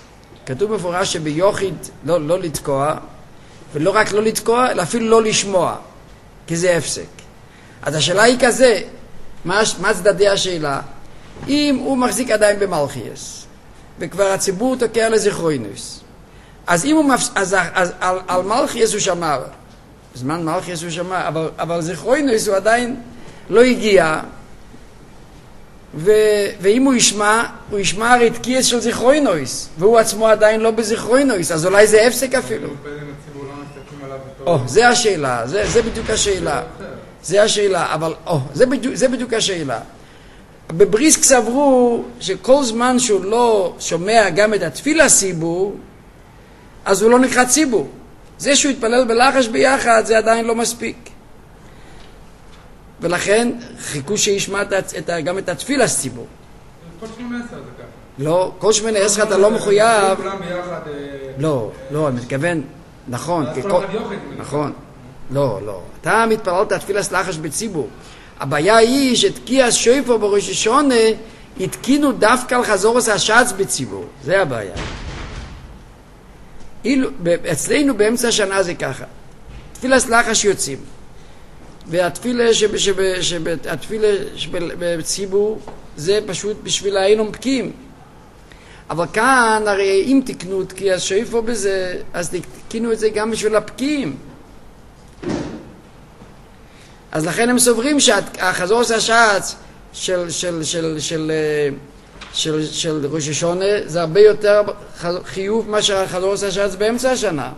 A: לא לתקוע, ולא רק לא לתקוע, אלא אפילו לא לשמוע, כי זה הפסק. אז השאלה היא כזה, מה צדדי השאלה? אם הוא מחזיק עדיין במלכיאס, וכבר הציבור תוקע לזכרוינוס, אז על מלכיאס הוא שמע, בזמן מלכיאס הוא שמע, אבל זכרוינוס הוא עדיין לא הגיע, ואם הוא ישמע הרי תקיעס של זיכרוינויס, והוא עצמו עדיין לא בזיכרוינויס, אז אולי זה הפסק אפילו. זה השאלה, זה בדיוק השאלה. זה השאלה, אבל זה בדיוק השאלה. בבריסק סברו שכל זמן שהוא לא שומע גם את התפילה ציבור, אז הוא לא נקרא ציבור. זה שהוא יתפלל בלחש ביחד, זה עדיין לא מספיק. ולכן חיכו שישמע גם את התפילה ציבור.
B: כל 18 זה ככה.
A: לא, כל 18 אתה לא מחויב. לא, אני מתכוון, נכון. נכון. לא. אתה מתפלל את התפילה לחש בציבור. הבעיה היא שתקיע שויפו בראש השונה התקינו דווקא על חזורס השץ בציבור. זה הבעיה. אצלנו באמצע השנה זה ככה. תפילה לחש יוצאים. והתפילה בציבור זה פשוט בשביל היינו פקים. אבל כאן הרי אם תקנו תקיע שויפו בזה, אז תקינו את זה גם בשביל הפקים. אז לכן הם סוברים שהחזור השץ של ראש השונה זה הרבה יותר חיוב מאשר החזור השץ באמצע השנה.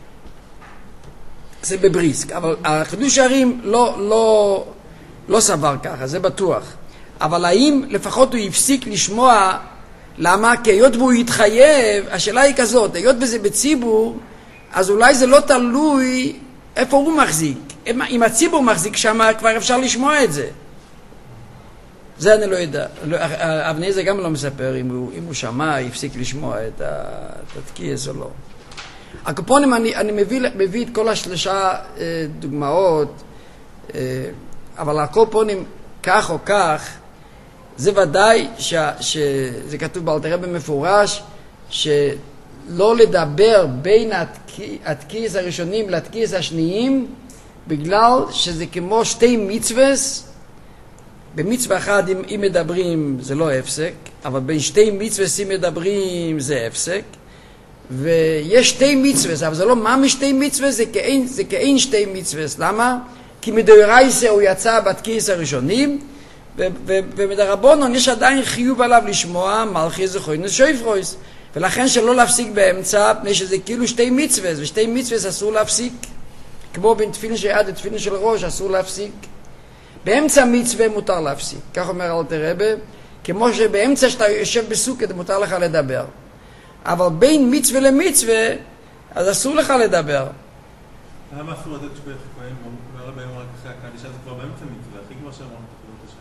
A: זה בבריסק, אבל החידוש הערים לא סבר ככה, זה בטוח. אבל האם לפחות הוא יפסיק לשמוע, למה? כי היות והוא יתחייב, השאלה היא כזאת, היות וזה בציבור, אז אולי זה לא תלוי איפה הוא מחזיק. אם הציבור מחזיק שם, כבר אפשר לשמוע את זה. זה אני לא יודע. אבני זה גם לא מספר אם הוא שמע, יפסיק לשמוע את התקיעס או לא. הקופונים, אני מביא את כל השלושה דוגמאות, אבל הקופונים כך או כך, זה ודאי שזה כתוב באלתר רבי במפורש, שלא לדבר בין התקיעס הראשונים לתקיעס השניים, בגלל שזה כמו שתי מצווס. במצווה אחת אם מדברים זה לא הפסק, אבל בין שתי מצווס אם מדברים זה הפסק. ויש שתי מצווס, אבל זה לא מה משתי מצווס, זה כאין שתי מצווס. למה? כי מדאורייסה הוא יצא בתקיעס הראשונים, ומדרבנן יש עדיין חיוב עליו לשמוע מלכי זכוינוס שויפרויס, ולכן שלא להפסיק באמצע, פני שזה כאילו שתי מצווס, ושתי מצווס אסור להפסיק, כמו בין תפילין של יד ותפילין של ראש אסור להפסיק. באמצע מצווה מותר להפסיק, כך אומר אלתר רבי, כמו שבאמצע שאתה יושב בסוכת מותר לך לדבר, אבל בין מצווה למצווה אז אסור לך לדבר.
C: למה אסור לתת שפוי חכויים? אומר רבי אמר אחרי הקדישה זה כבר באמצע מצווה, הכי כבר שאמרנו תפילות השם.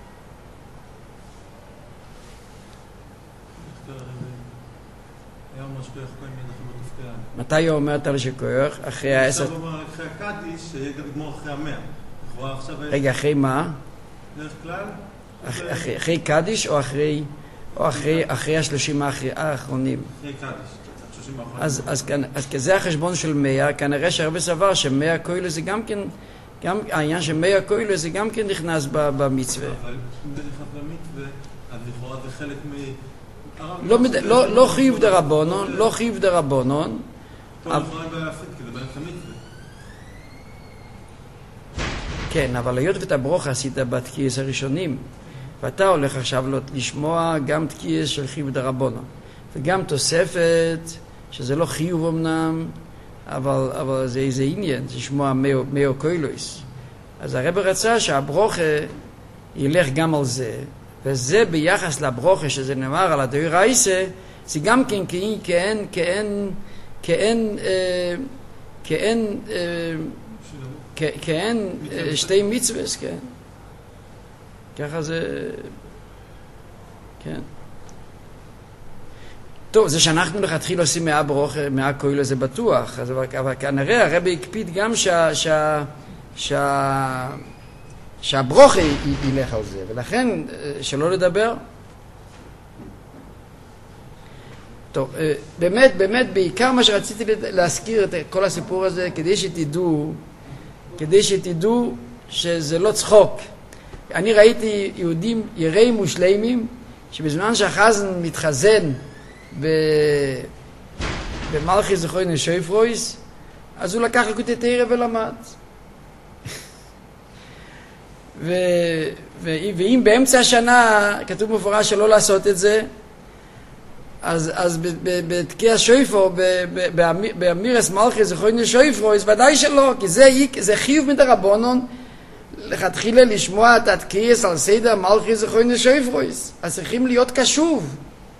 C: היה אומר שפוי חכויים ידחים בתפקעה.
A: מתי הוא אומר תל שכוח? אחרי העשר?
C: עכשיו הוא אומר אחרי הקדיש שיהיה לגמור אחרי 100.
A: רגע, אחרי מה?
C: דרך כלל?
A: אחרי קדיש או אחרי ה-30 האחרונים?
C: אחרי קדיש.
A: אז כזה החשבון של 100, כנראה שהרבה סבר ש100 כוילו זה גם כן, העניין ש100 כוילו זה גם כן נכנס במצווה.
C: אבל אם זה נכנס במצווה, אז לכאורה זה חלק
A: לא חיוב דרבנן, לא חיוב דרבנן.
C: טוב, לכאורה אין להפסיד, כי זה באמצע מצווה.
A: כן, אבל היות ואת הברוך עשית בתקיעס הראשונים, ואתה הולך עכשיו לשמוע גם תקיעס של חיוב דרבנן, וגם תוספת, שזה לא חיוב אמנם, אבל זה איזה עניין, זה לשמוע מאו קוילויס. אז הרב רצה שהברוכה ילך גם על זה, וזה ביחס לברוכה שזה נאמר על הדאורייסה, זה גם כן כאין שתי מצווס, כן. ככה זה, כן. טוב, זה שאנחנו לכתחיל עושים מהכוילו זה בטוח, אבל כנראה הרבי הקפיד גם שהברוכה ילך על זה, ולכן שלא לדבר. טוב, באמת, בעיקר מה שרציתי להזכיר את כל הסיפור הזה, כדי שתדעו שזה לא צחוק. אני ראיתי יהודים יראים ושלימים, שבזמן שהחזן מתחזן במלכי זכוינוס שויפרויס, אז הוא לקח לקוטי תורה ולמד. ואם באמצע השנה כתוב מפורש שלא לעשות את זה, אז בתקיע שויפו, באמירס מלכי זכוין שויפו, אז ודאי שלא, כי זה חיוב מדרבנון, לכתחילה לשמוע את התקיעס על סדר מלכי זכוין שויפו, אז צריכים להיות קשוב.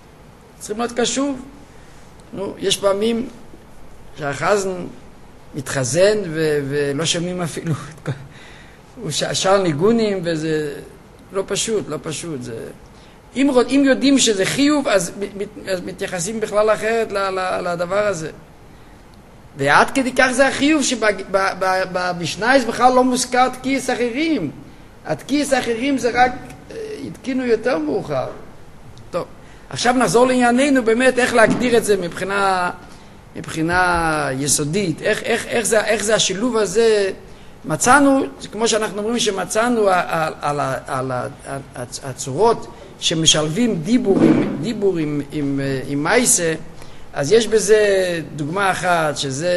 A: יש פעמים שהחזן מתחזן ולא שומעים אפילו, הוא שר ניגונים וזה לא פשוט. אם יודעים שזה חיוב, אז מתייחסים בכלל אחרת לדבר הזה. ועד כדי כך זה החיוב שבמשנה בכלל לא מוזכר תקיעס אחרים. התקיעס האחרים זה רק התקינו יותר מאוחר. טוב, עכשיו נחזור לענייננו באמת איך להגדיר את זה מבחינה יסודית. איך זה השילוב הזה. מצאנו, כמו שאנחנו אומרים שמצאנו על הצורות שמשלבים דיבור עם מייסה, אז יש בזה דוגמה אחת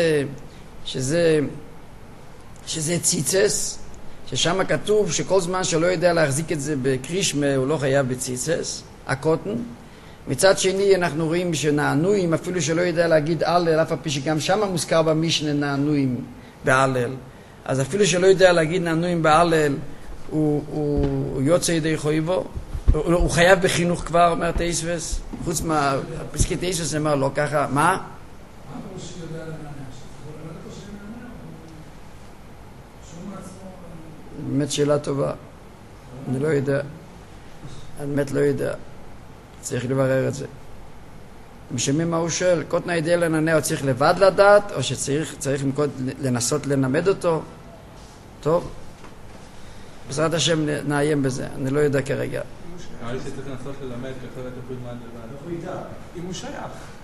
A: שזה ציצס, ששם כתוב שכל זמן שלא יודע להחזיק את זה בקרישמה הוא לא חייב בציצס, הקוטן. מצד שני אנחנו רואים שנענויים, אפילו שלא יודע להגיד הלל, אף הפי שגם שם מוזכר במשנה נענויים בהלל, אז אפילו שלא יודע להגיד נענויים בהלל, הוא יוצא ידי חויבו, הוא חייב בחינוך כבר, אומר תייסבס, חוץ מהפסקי תייסבס אומר לא ככה, מה? באמת שאלה טובה, אני לא יודע, צריך לברר את זה. משמים מה הוא שואל, קוטנה ידע לנענע, הוא צריך לבד לדעת, או שצריך לנסות לנמד אותו? טוב, בעזרת השם נעיים בזה, אני לא יודע כרגע.
B: נראה לי שצריך לנסות ללמד, ככה אתה יכול ללמד לבד.
C: איך הוא ידע? אם הוא שייך.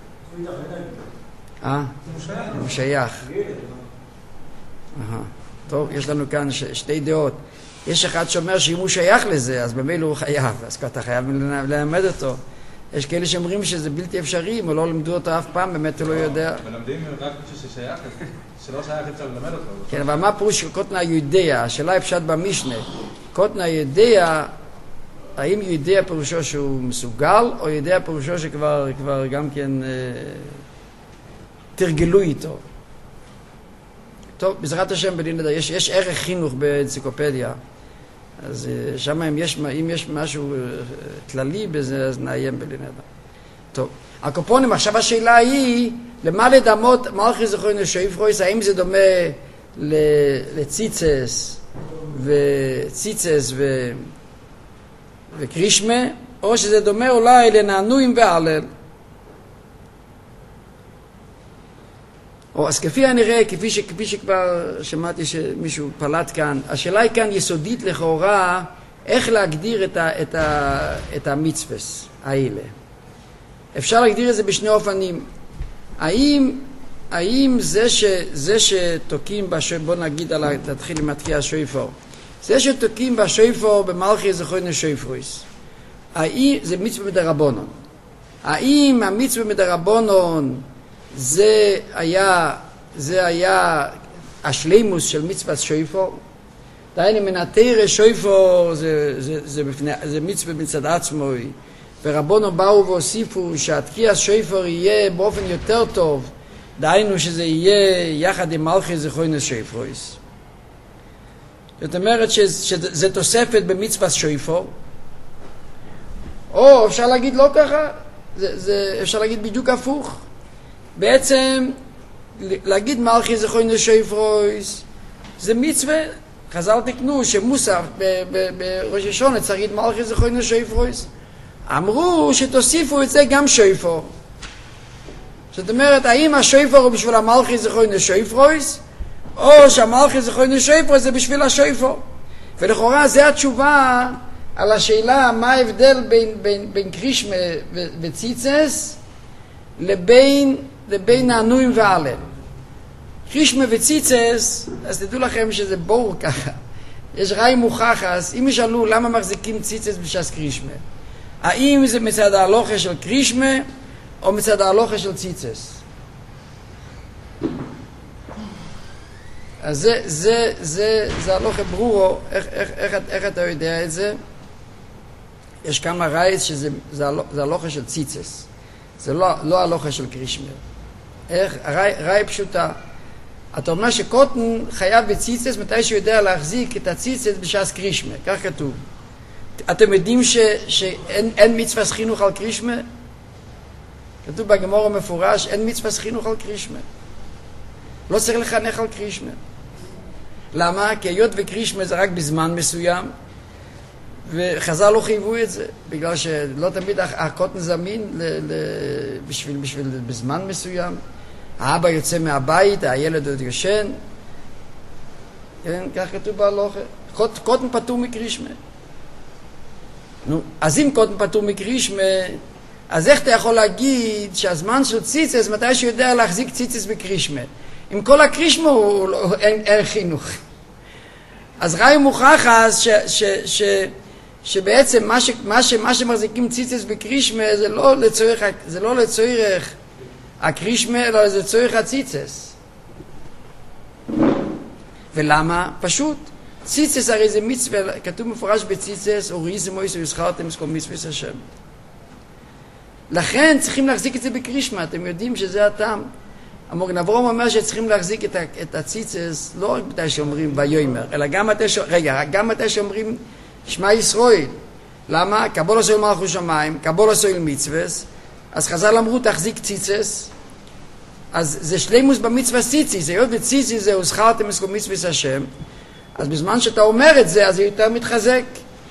A: אם הוא שייך. טוב, יש לנו כאן שתי דעות. יש אחד שאומר שאם הוא שייך לזה, אז במילא הוא חייב, אז אתה חייב ללמד אותו. יש כאלה שאומרים שזה בלתי אפשרי, אם לא למדו אותו אף פעם, באמת הוא לא יודע.
B: מלמדים רק ששייך, שלא שייך אפשר ללמד אותו.
A: כן, אבל מה פירוש של קוטנה יודע? השאלה היא פשט במשנה. קוטנה יודע, האם יודע פירושו שהוא מסוגל, או יודע פירושו שכבר גם כן תרגלו איתו. טוב, בעזרת השם בדין לדעת, יש ערך חינוך באנציקלופדיה, אז שם אם יש משהו כללי בזה, אז נעיים בדין לדעת. טוב, הקופונים, עכשיו השאלה היא, למה לדמות מלכי זכוין שויפרויס, האם זה דומה לציצס וקרישמה, או שזה דומה אולי לנענויים והלל. אז כפי הנראה, כפי שכבר שמעתי שמישהו פלט כאן, השאלה היא כאן יסודית לכאורה, איך להגדיר את המצווס האלה. אפשר להגדיר את זה בשני אופנים. האם זה שתוקים בוא נגיד, תתחיל עם התקיע השויפור, זה שתוקים בשויפור במלכי זכוין שויפרויס, זה מצווה מדרבנון. האם המצווה מדרבנון זה היה השלימוס של מצוות שויפור? דהיינו מן התורה שויפור זה מצווה מצד עצמו, ורבונו באו והוסיפו שהתקיע שויפור יהיה באופן יותר טוב, דהיינו שזה יהיה יחד עם מלכי זכוין שויפרויס. זאת אומרת שזה תוספת במצוות שויפור, או אפשר להגיד לא ככה, אפשר להגיד בדיוק הפוך. בעצם להגיד מלכי זכוין שויפרויס זה מצווה. חז"ל תקנו שמוסף בראש השונה צריך להגיד מלכי זכוין שויפרויס, אמרו שתוסיפו את זה גם שויפור. זאת אומרת, האם השויפור הוא בשביל המלכי זכוין שויפרויס, או שהמלכי זכוין שויפרויס זה בשביל השויפור? ולכאורה זה התשובה על השאלה מה ההבדל בין קרישמה וציצס לבין נענויים והלל. קרישמה וציצס, אז תדעו לכם שזה בור ככה. יש ראי מוכחס, אם ישאלו למה מחזיקים ציצס בש"ס קרישמה, האם זה מצד ההלוכה של קרישמה או מצד ההלוכה של ציצס? אז זה הלוכה ברורו, איך אתה יודע את זה? יש כמה רייס שזה הלוכה של ציצס, זה לא הלוכה של קרישמר. איך? ראי פשוטה. אתה אומר שקוטן חייב בציצס מתי שהוא יודע להחזיק את הציצס בשעס קרישמר, כך כתוב. אתם יודעים שאין מצווה חינוך על קרישמר? כתוב בגמרא מפורש, אין מצווה חינוך על קרישמר. לא צריך לחנך על קרישמר. למה? כי היות וקרישמר זה רק בזמן מסוים, וחז"ל לא חייבו את זה, בגלל שלא תמיד הקוטן זמין בשביל בזמן מסוים. האבא יוצא מהבית, הילד עוד ישן, כן, כך כתוב בהלוכה. קוטן פטור מקרישמר. נו, אז אם קוטן פטור מקרישמר, אז איך אתה יכול להגיד שהזמן של ציצס, מתי שהוא יודע להחזיק ציצס בקרישמר? עם כל הקרישמר אין חינוך. אז ראי מוכח אז שבעצם מה שמחזיקים ציצס בקרישמר זה לא לצורך הקרישמר, אלא זה לצורך הציצס. ולמה? פשוט. ציצס הרי זה מצווה, כתוב מפורש בציצס, אוריזם מויס ויזכרתם כל מצווה השם. לכן צריכים להחזיק את זה בקרישמה, אתם יודעים שזה הטעם. המוגן אברהם אומר שצריכים להחזיק את הציצס, לא רק מתי שאומרים ביומר, אלא גם מתי שאומרים שמע ישראל. למה? קבול עשוי מלכות שמיים, קבול עשוי מצווס, אז חז"ל אמרו תחזיק ציצס, אז זה שלימוס במצווה ציציס, היות וציציס זה וזכרתם כל מצווה השם, אז בזמן שאתה אומר את זה, אז זה יותר מתחזק.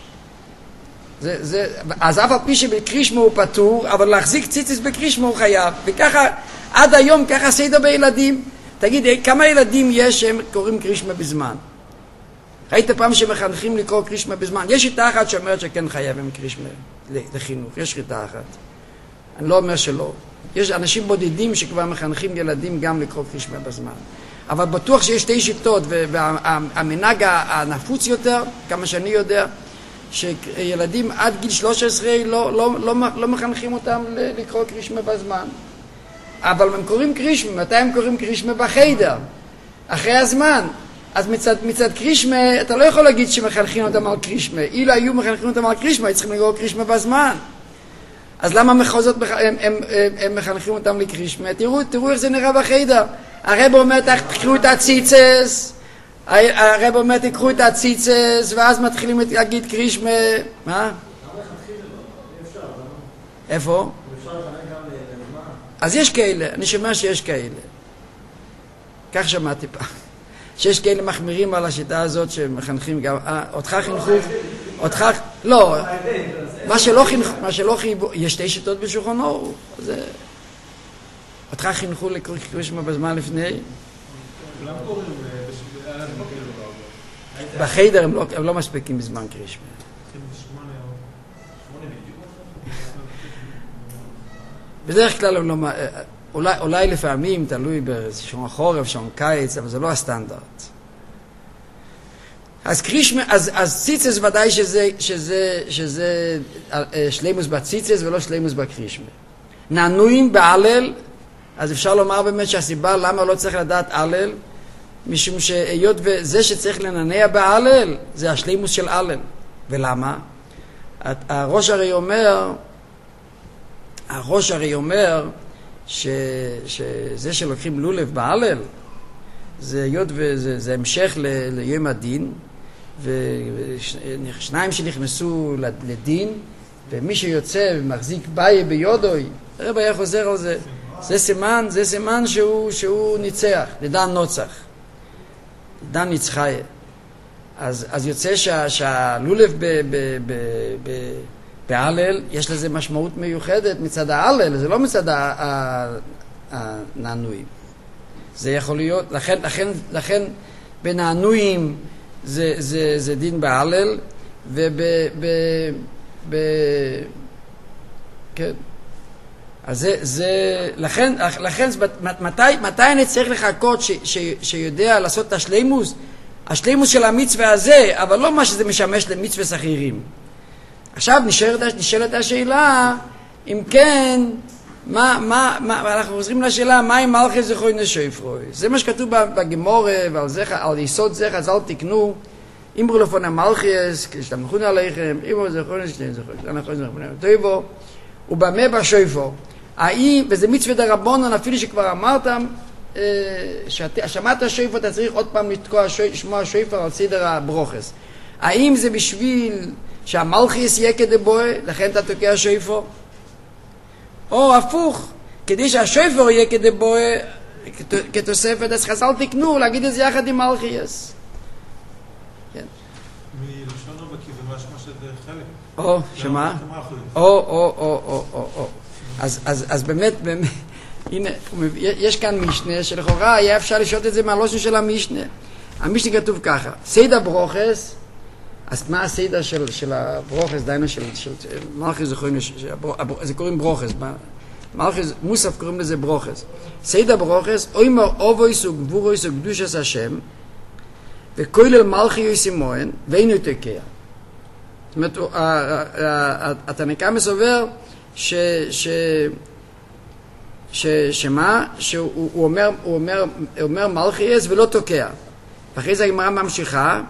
A: אז אף על פי שבקרישמה הוא פטור, אבל להחזיק ציציס בקרישמה הוא חייב. וככה, עד היום, ככה סדר בילדים. תגיד, כמה ילדים יש שהם קוראים קרישמה בזמן? ראית פעם שמחנכים לקרוא קרישמה בזמן? יש שיטה אחת שאומרת שכן חייב עם קרישמה לחינוך. יש שיטה אחת. אני לא אומר שלא. יש אנשים בודדים שכבר מחנכים ילדים גם לקרוא קרישמה בזמן. אבל בטוח שיש שתי שיטות, והמנהג הנפוץ יותר, כמה שאני יודע, שילדים עד גיל 13 לא מחנכים אותם לקרוא קרישמה בזמן. אבל הם קוראים קרישמה, מתי הם קוראים קרישמה? בחיידר, אחרי הזמן. אז מצד קרישמה, אתה לא יכול להגיד שמחנכים אותם על קרישמה. אילו היו מחנכים אותם על קרישמה, הם צריכים לקרוא קרישמה בזמן. אז למה מחוזות הם מחנכים אותם לקרישמה? תראו איך זה נראה בחיידר. הרב אומר, תקחו את הציצס, הרב אומר, תקחו את הציצס, ואז מתחילים להגיד קרישמה. מה? איפה? אז יש כאלה, אני שומע שיש כאלה. כך שמעתי פעם. שיש כאלה מחמירים על השיטה הזאת שמחנכים גם, אותך חינכו, אותך, לא, מה שלא חייבו, יש שתי שיטות בשולחן אורוך, אותך חינכו לקרוא קרישמה בזמן לפני?
C: כולם קוראים
A: בחיידר הם לא מספיקים בזמן קרישמה. בדרך כלל הם לא, אולי לפעמים תלוי בשעון חורף, שעון קיץ, אבל זה לא הסטנדרט. אז קרישמה, אז ציצס ודאי שזה שלימוס בציצס ולא שלימוס בקרישמה. נענויים בעלל, אז אפשר לומר באמת שהסיבה למה לא צריך לדעת עלל, משום שהיות וזה שצריך לנענע בעלל, זה השלימוס של עלל. ולמה? הראש הרי אומר שזה שלוקחים לולב בעלל, זה היות וזה המשך ליום הדין, ושניים שנכנסו לדין, ומי שיוצא ומחזיק ביי ביודוי, הרב היה חוזר על זה, זה סימן שהוא ניצח, לדן נוצח, לדן ניצחיה. אז יוצא שהלולב בעלל, יש לזה משמעות מיוחדת מצד העלל, זה לא מצד הנענועים. זה יכול להיות, לכן בנענועים זה דין בעלל, כן. אז לכן מתי אני צריך לחכות שיודע לעשות את השלימוס של המצווה הזה, אבל לא מה שזה משמש למצווה אחרים. עכשיו נשאלת השאלה, אם כן, אנחנו חוזרים לשאלה, מה עם מלכי זכרוי נשויפרוי? זה מה שכתוב בגמורה, ועל יסוד זכר, אז אל תקנו, אמרו לפון המלכיס, כשתמכון עליכם, אמרו זכרוי נשויפרוי, ובמה בשויפור. האם, וזה מצווה דרבנן, אפילו שכבר אמרתם, שמעת השויפור, אתה צריך עוד פעם לשמוע השויפור על סדר הברוכס. האם זה בשביל שהמלכיס יהיה כדבוה, לכן אתה תוקע שויפור? או הפוך, כדי שהשויפור יהיה כדבוה, כתוספת, אז חז"ל תקנו, להגיד את זה יחד עם מלכיס. כן.
C: מלשון רבקי זה משמע שזה חלק.
A: או, שמה? או. אז באמת, הנה, יש כאן משנה שלכאורה היה אפשר לשאול את זה מהלושן של המשנה. המשנה כתוב ככה, סיידה ברוכס, אז מה הסיידה של הברוכס, דיינו של מלכי זכורים, זה קוראים ברוכס, מלכי מוסף קוראים לזה ברוכס. סיידה ברוכס, אוימר אובויס וגבורויס וקדושס השם, וכולל מלכי יוסימוין, ואינו תקע. זאת אומרת, התנא מסובר שמה? שהוא אומר מלכיס ולא תוקע. ואחרי זה הגמרא ממשיכה,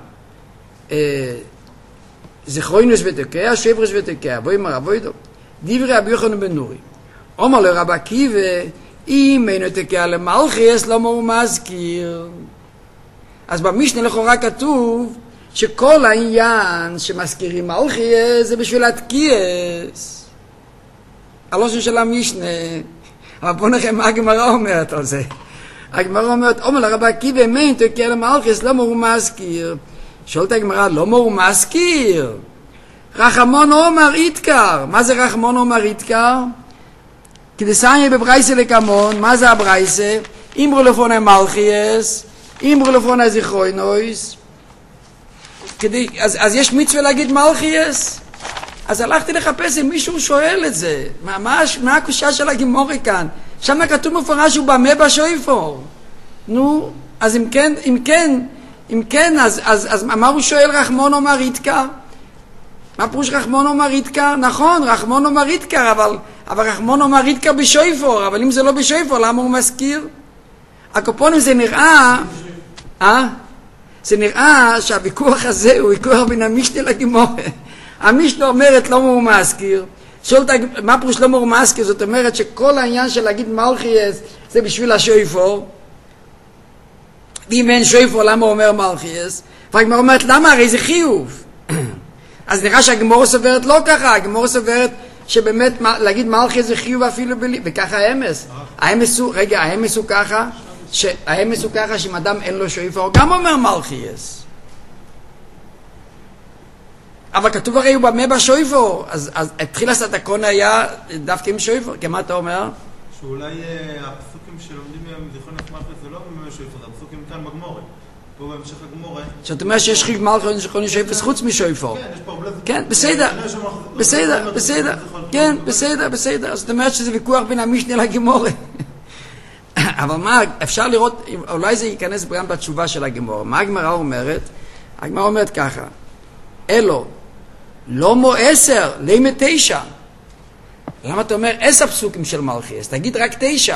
A: זכרוינוס ותוקע, שויפרוס ותוקע. בואי מראה, בואי דו. דברי רבי יוחנן בן נורי. אומר לו רבי עקיבא, אם אינו תוקע למלכיס, למה הוא מזכיר? אז במשנה לכאורה כתוב שכל העניין שמזכירים מלכיס זה בשביל התקיעס. הלושן של המשנה. אבל בואו נכם מה הגמרא אומרת על זה. הגמרא אומרת, אומר לרבי עקיבא, אם תוקע למלכיס, למה הוא מזכיר? שואלת הגמרא, למה הוא מזכיר? רחמון אומר איתקר. מה זה רחמון אומר איתקר? כדסניה בברייסה לקמון, מה זה הברייסה? אמרו לפוני מלכיס, אמרו לפוני זכרוינויס. אז יש מצווה להגיד מלכיס? אז הלכתי לחפש אם מישהו שואל את זה. מה הקושה של הגמורה כאן? שם כתוב מפורש שהוא במה בשויפור. נו, אז אם כן, אז מה הוא שואל רחמון אומר איתקר? מה פירוש רחמון אומר איתקר? נכון, רחמון אומר איתקר, אבל רחמון אומר איתקר בשויפור, אבל אם זה לא בשויפור, למה הוא מזכיר? הקופונים זה נראה, זה נראה שהוויכוח הזה הוא ויכוח בין המשנה לגמורה. המשנה אומרת לא הוא מזכיר, שואלת מה פירוש לא הוא מזכיר? זאת אומרת שכל העניין של להגיד מלכיס זה בשביל השויפור, ואם אין שויפור למה הוא אומר מלכיס? והגמרא אומרת למה? הרי זה חיוב. אז נראה שהגמרא סוברת לא ככה, הגמרא סוברת שבאמת להגיד מלכיס זה חיוב אפילו בלי, וככה האמס. האמס הוא ככה, שאם אדם אין לו שויפור גם אומר מלכיס. אבל כתוב הרי הוא במה בשויפור, אז התחיל הסתקון היה דווקא עם שויפור, כי מה אתה אומר?
C: שאולי הפסוקים שלומדים מהם זיכרון מלכיס זה לא במה בשויפור, זה הפסוקים כאן בגמורה. פה בהמשך הגמורה. שאתה
A: אומר שיש חיוב מלכיס זיכרון שויפור חוץ משויפור.
C: כן, יש פה הרבה...
A: כן, בסדר. כן, בסדר. אז זאת אומרת שזה ויכוח בין המשנה לגמורה. אבל מה, אפשר לראות, אולי זה ייכנס גם בתשובה של הגמורה. מה הגמרא אומרת? הגמרא אומרת ככה, אלו, לא מו 10, למה 9? למה אתה אומר 10 פסוקים של מלכיס? תגיד רק 9.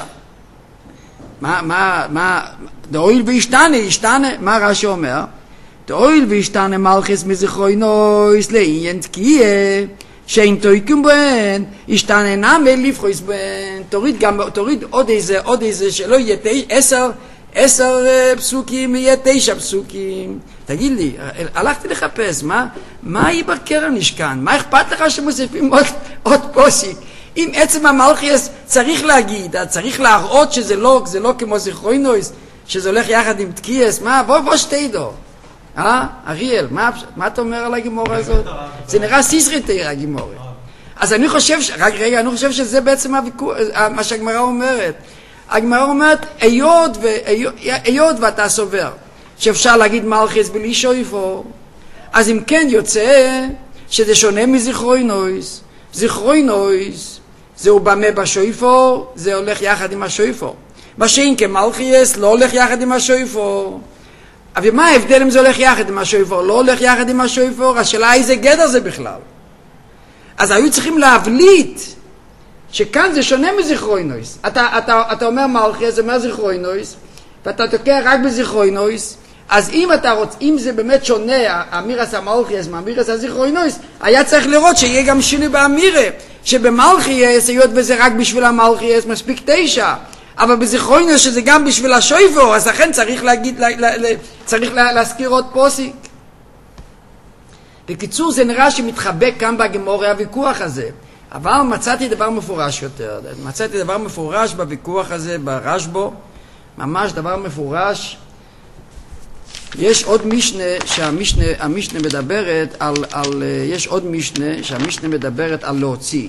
A: דאויל וישתנה, מה רש"י אומר? דאויל וישתנה מלכיס מזכרוינויס לעניין תקיעה, שאין תויקום בהן, ישתנה נמל לבחויס בהן, תוריד עוד איזה שלא יהיה 10 פסוקים, יהיה 9 פסוקים. תגיד לי, הלכתי לחפש, מה יהיה בקרן נשכן? מה אכפת לך שמוסיפים עוד פוסיק? אם עצם המלכיס צריך להגיד, צריך להראות שזה לא כמו זכרוינויס, שזה הולך יחד עם תקיעס, בוא שתדעו. אריאל, מה אתה אומר על הגמורה הזאת? זה נראה סיסריטר הגמורה. אז אני חושב, אני חושב שזה בעצם מה שהגמרא אומרת. הגמרא אומרת, היות ואתה סובר שאפשר להגיד מלכיס בלי שויפור, אז אם כן יוצא שזה שונה מזכרוינויס. זכרוינויס זהו במה בשויפור, זה הולך יחד עם השויפור. מה שאין כמלכיס לא הולך יחד עם השויפור. אבל מה ההבדל אם זה הולך יחד עם השויפור? לא הולך יחד עם השויפור? השאלה איזה גדר זה בכלל. אז היו צריכים להבליט שכאן זה שונה מזיכרוינויס. אתה אומר מלכי, זה אומר זיכרוינויס, ואתה תוקע רק בזיכרוינויס, אז אם זה באמת שונה, אמירס המלכיס מאמירס הזיכרוינויס, היה צריך לראות שיהיה גם שינוי באמירה, שבמלכיס, היות וזה רק בשביל המלכיס, מספיק 9, אבל בזיכרוינויס שזה גם בשביל השויפור, אז לכן צריך להזכיר עוד פוסיק. בקיצור, זה נראה שמתחבק כאן בגמורה הוויכוח הזה, אבל מצאתי דבר מפורש יותר, מצאתי דבר מפורש בוויכוח הזה, ברשב"א, ממש דבר מפורש. יש עוד משנה שהמשנה מדברת יש עוד משנה שהמשנה מדברת על להוציא.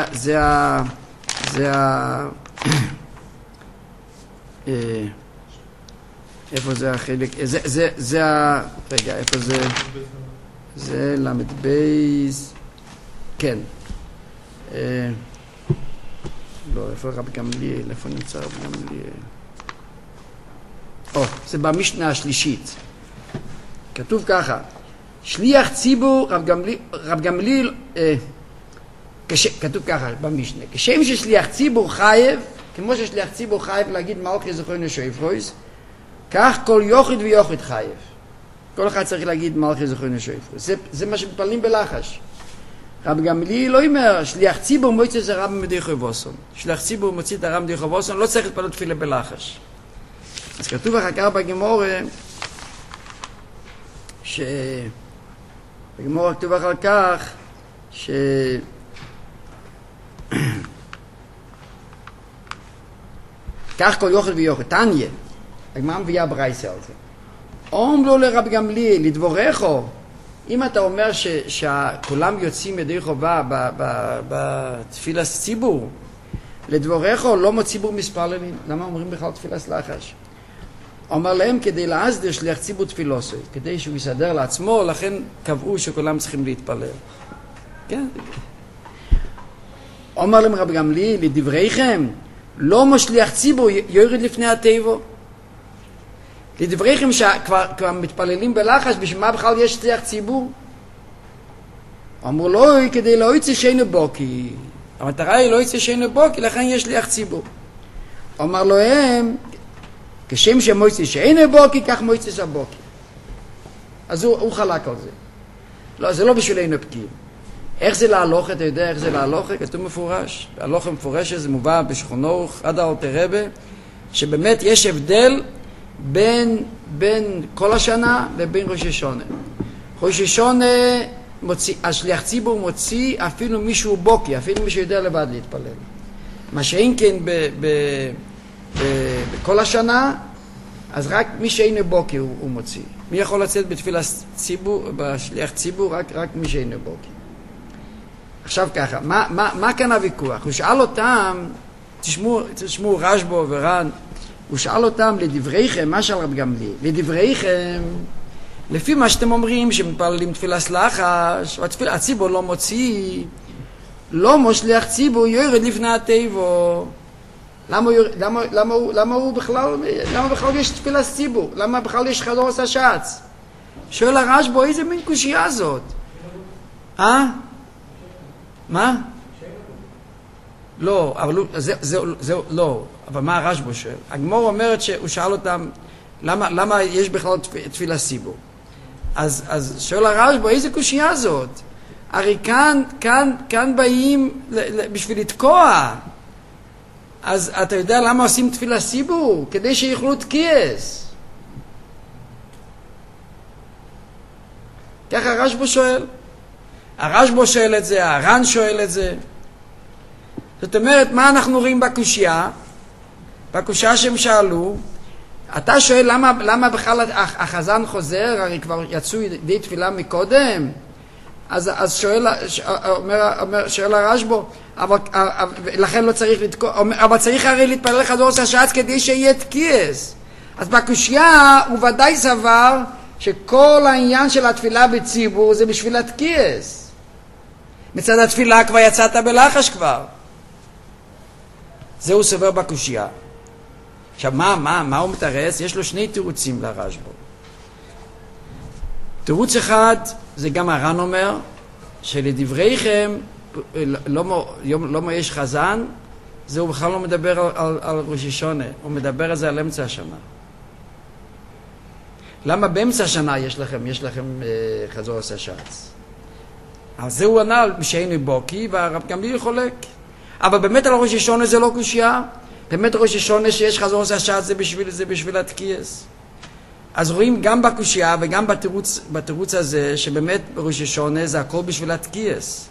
A: איפה זה החלק? רגע, איפה זה? זה למד בייס. כן. לא, איפה רב גמליאל? איפה נמצא רב גמליאל? זה במשנה השלישית. כתוב ככה, שליח ציבור רב גמליאל, כתוב ככה במשנה, כשם ששליח ציבור חייב, כמו ששליח ציבור חייב להגיד מלכי זיכרוינויס שויפרויס, כך כל יוחד ויוחד חייב. כל אחד צריך להגיד מלכי זיכרוינויס שויפרויס. זה מה שמתפללים בלחש. רב גמליאל לא אומר, שליח ציבור מוציא את הרב מדייך ובוסון. שליח ציבור מוציא את הרב מדייך ובוסון, לא צריך להתפלל תפילה בלחש. אז כתוב אחר כך בגמורה, בגמורה כתוב אחר כך, כך כל יוכל ויוכל, תניה, הגמרא מביאה ברייסה על זה. אומרו לרב גמליאל, לדבורךו, אם אתה אומר שכולם יוצאים ידי חובה בתפילת ציבור, לדבורךו לא מציבור מספללים, למה אומרים בכלל תפילת לחש? אומר להם כדי להסדר שליח ציבור תפילוסי, כדי שהוא יסדר לעצמו, לכן קבעו שכולם צריכים להתפלל. כן. אומר להם רב גמליאל, לדבריכם, לא משליח ציבור יורד לפני הטבע. לדבריכם שכבר מתפללים בלחש, בשביל מה בכלל יש שליח ציבור? אמרו לו, כדי לא יצא שינו בוקי. המטרה היא לא יצא שינו בוקי, לכן יש שליח ציבור. אומר להם, כשם שמויצי שאין בוקי, כך מויצי הבוקי. אז הוא חלק על זה. לא, זה לא בשבילנו פקיד. איך זה להלוך? אתה יודע איך זה להלוך? כתוב מפורש. ההלוך המפורש הזה מובא בשכונו עד האלטר רבי, שבאמת יש הבדל בין כל השנה לבין ראש השונה. ראש השונה, השליח ציבור מוציא אפילו מישהו בוקי, אפילו מישהו יודע לבד להתפלל. מה שאין כן בכל השנה, אז רק מי שאין בוקי הוא מוציא. מי יכול לצאת בתפילה ציבור, בשליח ציבור? רק מי שאין בוקי. עכשיו ככה, מה כאן הוויכוח? הוא שאל אותם, תשמעו רשב"א ור"ן, הוא שאל אותם לדבריכם, מה שאל רב גמליאל? לדבריכם, לפי מה שאתם אומרים, שמתפללים תפילה לחש, הציבור לא מוציא, לא משליח ציבור יורד לפני הטבע. למה בכלל יש תפילה ציבור? למה בכלל יש חדורס השץ? שואל הרשב"א, איזה מין קושיה זאת? מה? לא, אבל זה לא. אבל מה הרשב"א שואל? הגמרא אומרת שהוא שאל אותם, למה יש בכלל תפילה ציבור? אז שואל הרשב"א, איזה קושיה זאת? הרי כאן באים בשביל לתקוע. אז אתה יודע למה עושים תפילה ציבור? כדי שיוכלו תקייס. ככה הרשב"א שואל. הרשב"א שואל את זה, הר"ן שואל את זה. זאת אומרת, מה אנחנו רואים בקושיה? בקושיה שהם שאלו, אתה שואל למה בכלל החזן חוזר, הרי כבר יצאו ידי תפילה מקודם? אז שואל הרשב"א, לכן לא צריך לתקוע, אבל צריך הרי להתפלל חדורס השץ כדי שיהיה תקייס. אז בקושיה הוא ודאי סבר שכל העניין של התפילה בציבור זה בשביל התקייס. מצד התפילה כבר יצאת בלחש כבר. זהו סבר בקושיה. עכשיו מה הוא מתרץ? יש לו שני תירוצים לרשב"א. תירוץ אחד, זה גם הר"ן אומר, שלדבריכם לא יש חזן, זה הוא בכלל לא מדבר על ראש השונה, הוא מדבר על זה על אמצע השנה. למה באמצע השנה יש לכם חזור עושה שץ? אז זה הוא ענה משיינו בוקי, והרב גמליאל חולק. אבל באמת על ראש השונה זה לא קושיה. באמת ראש השונה שיש חזור עושה שץ זה בשביל התקייס. אז רואים גם בקושיה וגם בתירוץ הזה, שבאמת ראש השונה זה הכל בשביל התקייס.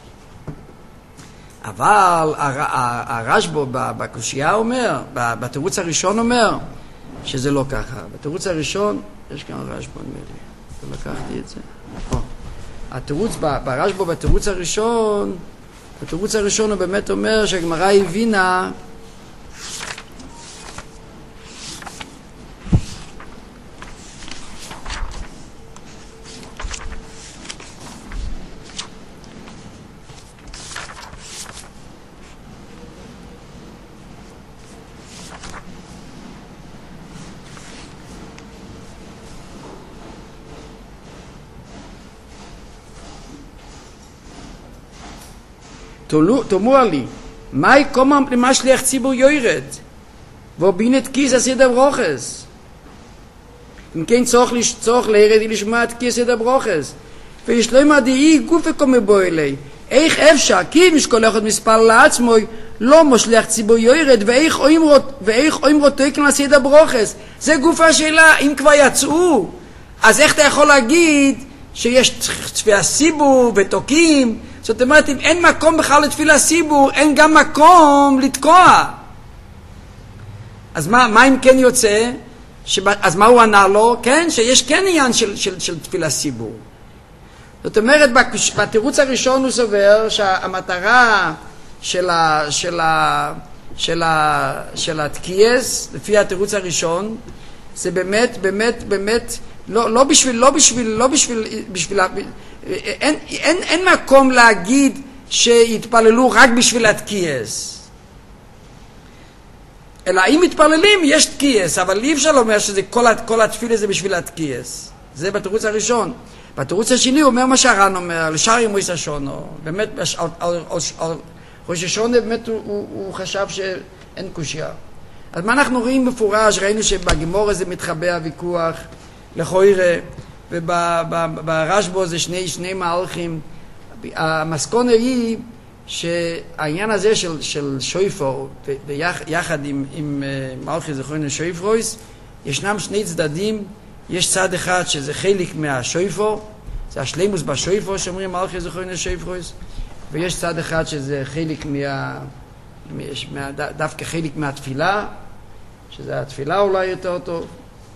A: אבל הרשב"א בקושיה אומר, בתירוץ הראשון אומר, שזה לא ככה. בתירוץ הראשון, יש כאן רשב"א נראה, לקחתי את זה. התירוץ ברשב"א בתירוץ הראשון הוא באמת אומר שהגמרא הבינה תאמרו לי, מהי קומם למה שליח ציבור יורד? ובינת כיס הסדר ברוכס. אם כן צורך לירד לשמוע את כיס הסדר ברוכס. ויש לו מדעי גוף וקומי בו אלי. איך אפשר, כי משכל אחד מספר לעצמו, לא משליח ציבור יורד, ואיך אומרו תויקן הסדר ברוכס. זה גוף השאלה, אם כבר יצאו, אז איך אתה יכול להגיד שיש תפילה סיבור ותוקים? זאת אומרת, אם אין מקום בכלל לתפילה סיבור, אין גם מקום לתקוע. אז מה אם כן יוצא? אז מה הוא ענה לו? כן, שיש כן עניין של תפילה סיבור. זאת אומרת, בתירוץ הראשון הוא סובר שהמטרה של התקייס, לפי התירוץ הראשון, זה באמת, לא בשביל אין מקום להגיד שיתפללו רק בשביל התקייס. אלא אם מתפללים יש תקייס, אבל אי אפשר לומר שזה כל התפילה זה בשביל התקייס. זה בתירוץ הראשון. בתירוץ השני הוא אומר מה שהר"ן אומר, לשאר מויס השונו. באמת, על ראש השונה באמת הוא חשב שאין קושיה. אז מה אנחנו רואים מפורש? ראינו שבגמור הזה מתחבא הוויכוח לכוירה, וברשב"א זה שני מהלכים. המסקונה היא שהעניין הזה של שויפור, יחד עם מלכי זכרון שויפרויס, ישנם שני צדדים. יש צד אחד שזה חלק מהשויפור, זה השלימוס בשויפור שאומרים מלכי זכרון שויפרויס, ויש צד אחד שזה חלק דווקא חלק מהתפילה, שזה התפילה אולי יותר טוב.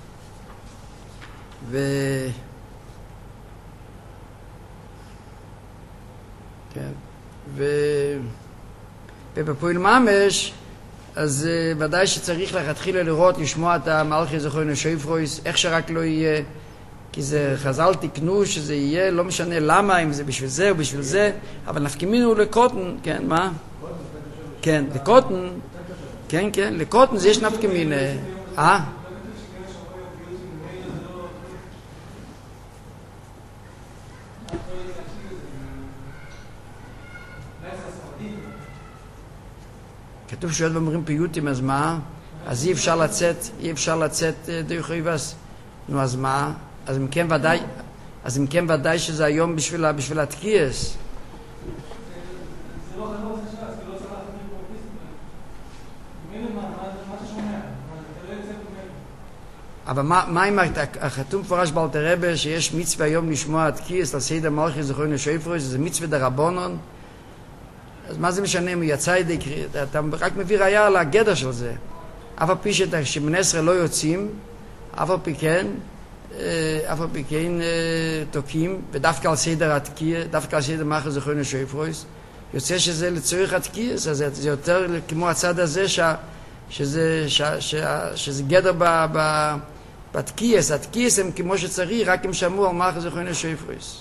A: ובפועל ממש, אז ודאי שצריך להתחיל לראות, לשמוע את המלכי זכרון שויפרויס, איך שרק לא יהיה, כי זה חז"ל תקנו שזה יהיה, לא משנה למה, אם זה בשביל זה או בשביל זה, אבל נפקימינו לקוטן, כן, מה? כן, לקוטן, כן, לקוטן זה יש נפקימינה. כתוב שעוד אומרים פיוטים, אז מה? אז אי אפשר לצאת דרך אויבס. נו, אז מה? אז אם כן ודאי שזה היום בשביל התקייס.
B: זה לא חזור עושה שץ, כי לא צריך להחזיר פרופיסטים. מה אתה שומע?
A: אבל מה אם החתום פורש באלתר רבי שיש מצווה היום לשמוע התקייס לסדר מלכי זכרון שויפרויס, זה מצווה דרבנן? אז מה זה משנה אם הוא יצא ידי קריאת? אתה רק מביא ראיה על הגדר של זה. אף על פי שבני ישראל לא יוצאים, אף על פי כן תוקים, ודווקא על סדר התקיע, דווקא על סדר מלכי זכרון שויפרויס, יוצא שזה לצורך התקיעס, אז זה יותר כמו הצד הזה שזה גדר בתקיעס. התקיעס הם כמו שצריך, רק הם שמעו על מלכי זכרון שויפרויס.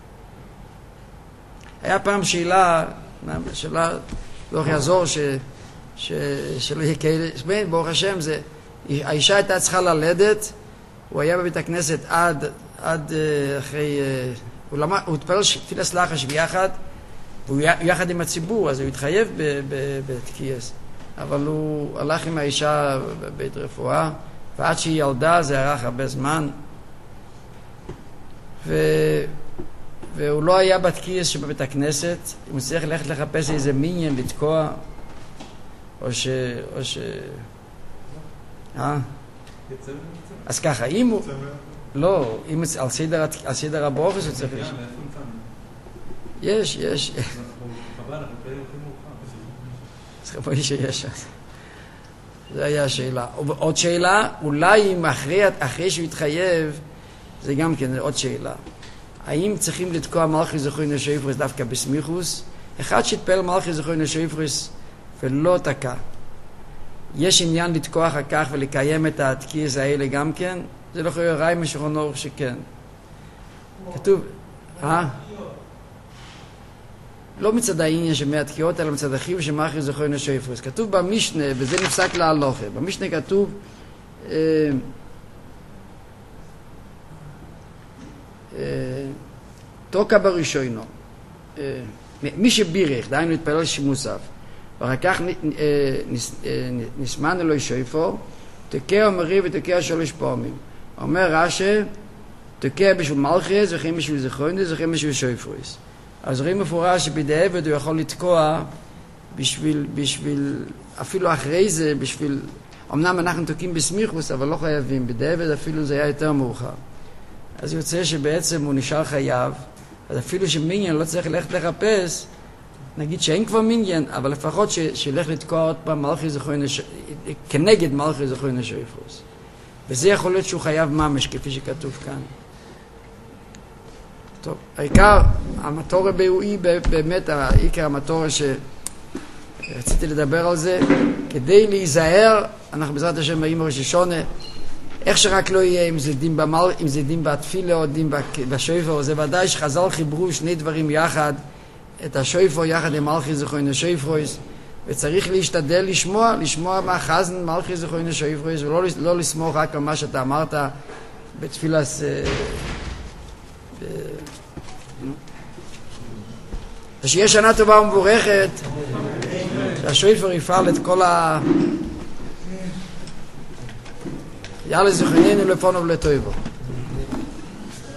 A: היה פעם שאלה לא יעזור שלא יהיה כאלה, ברוך השם, האישה הייתה צריכה ללדת, הוא היה בבית הכנסת עד אחרי, הוא התפלל תפילת לחש ביחד, והוא יחד עם הציבור, אז הוא התחייב בתקייס. אבל הוא הלך עם האישה בבית רפואה, ועד שהיא ילדה זה ארך הרבה זמן. והוא לא היה בתקייס שבבית הכנסת, הוא צריך ללכת לחפש איזה מיניון, לתקוע, או אז ככה, אם הוא... לא, אם על סדר הברוכס הוא צריך... יש. אז רבוי שיש. זו היה השאלה. עוד שאלה, אולי אם אחרי שהוא התחייב, זה גם כן עוד שאלה. האם צריכים לתקוע מלכי זכוי נשויפרס דווקא בסמיכוס? אחד שהתפעל מלכי זכוי נשויפרס ולא תקע. יש עניין לתקוע אחר כך ולקיים את התקיעס האלה גם כן? זה לא יכול ראי משכון אורך שכן. כתוב, לא מצד העניין שמהתקיעות, אלא מצד החיוב שמלכי זכוי נשויפרס. כתוב במשנה, וזה נפסק להלוכה. במשנה כתוב, תוקע בראשונו. מי שבירך, דיינו התפלל שימוסיו, ואחר כך נשמן אלוהי שויפור, תוקע ומרי ותוקע 3 פעמים. אומר רש"י, תוקע בשביל מלכיס, וכן בשביל זכרוינס, וכן בשביל שויפרויס. אז רואים מפורש שבדעבד הוא יכול לתקוע בשביל, אפילו אחרי זה, בשביל, אמנם אנחנו תוקעים בסמיכוס, אבל לא חייבים. בדעבד אפילו זה היה יותר מאוחר. אז יוצא שבעצם הוא נשאר חייב, אז אפילו שמיניון לא צריך ללכת לחפש, נגיד שאין כבר מיניון, אבל לפחות שילך לתקוע עוד פעם מלכי זכוי כנגד מלכי זכוי נשויפרוס. וזה יכול להיות שהוא חייב ממש, כפי שכתוב כאן. טוב, העיקר, המטור הבאוי, באמת, העיקר המטור שרציתי לדבר על זה, כדי להיזהר, אנחנו בעזרת השם באים בראש השונה, איך שרק לא יהיה, אם זה דין בתפילה או דין בשויפור, זה ודאי שחז"ל חיברו שני דברים יחד, את השויפור יחד עם מלכי זכוי נשויפרוס, וצריך להשתדל לשמוע מה חזן מלכי זכוי נשויפרוס, ולא לסמוך רק על מה שאתה אמרת בתפילת... שיהיה שנה טובה ומבורכת, שהשויפור יפעל את כל יאללה זכריננו לפונו ולטויבו.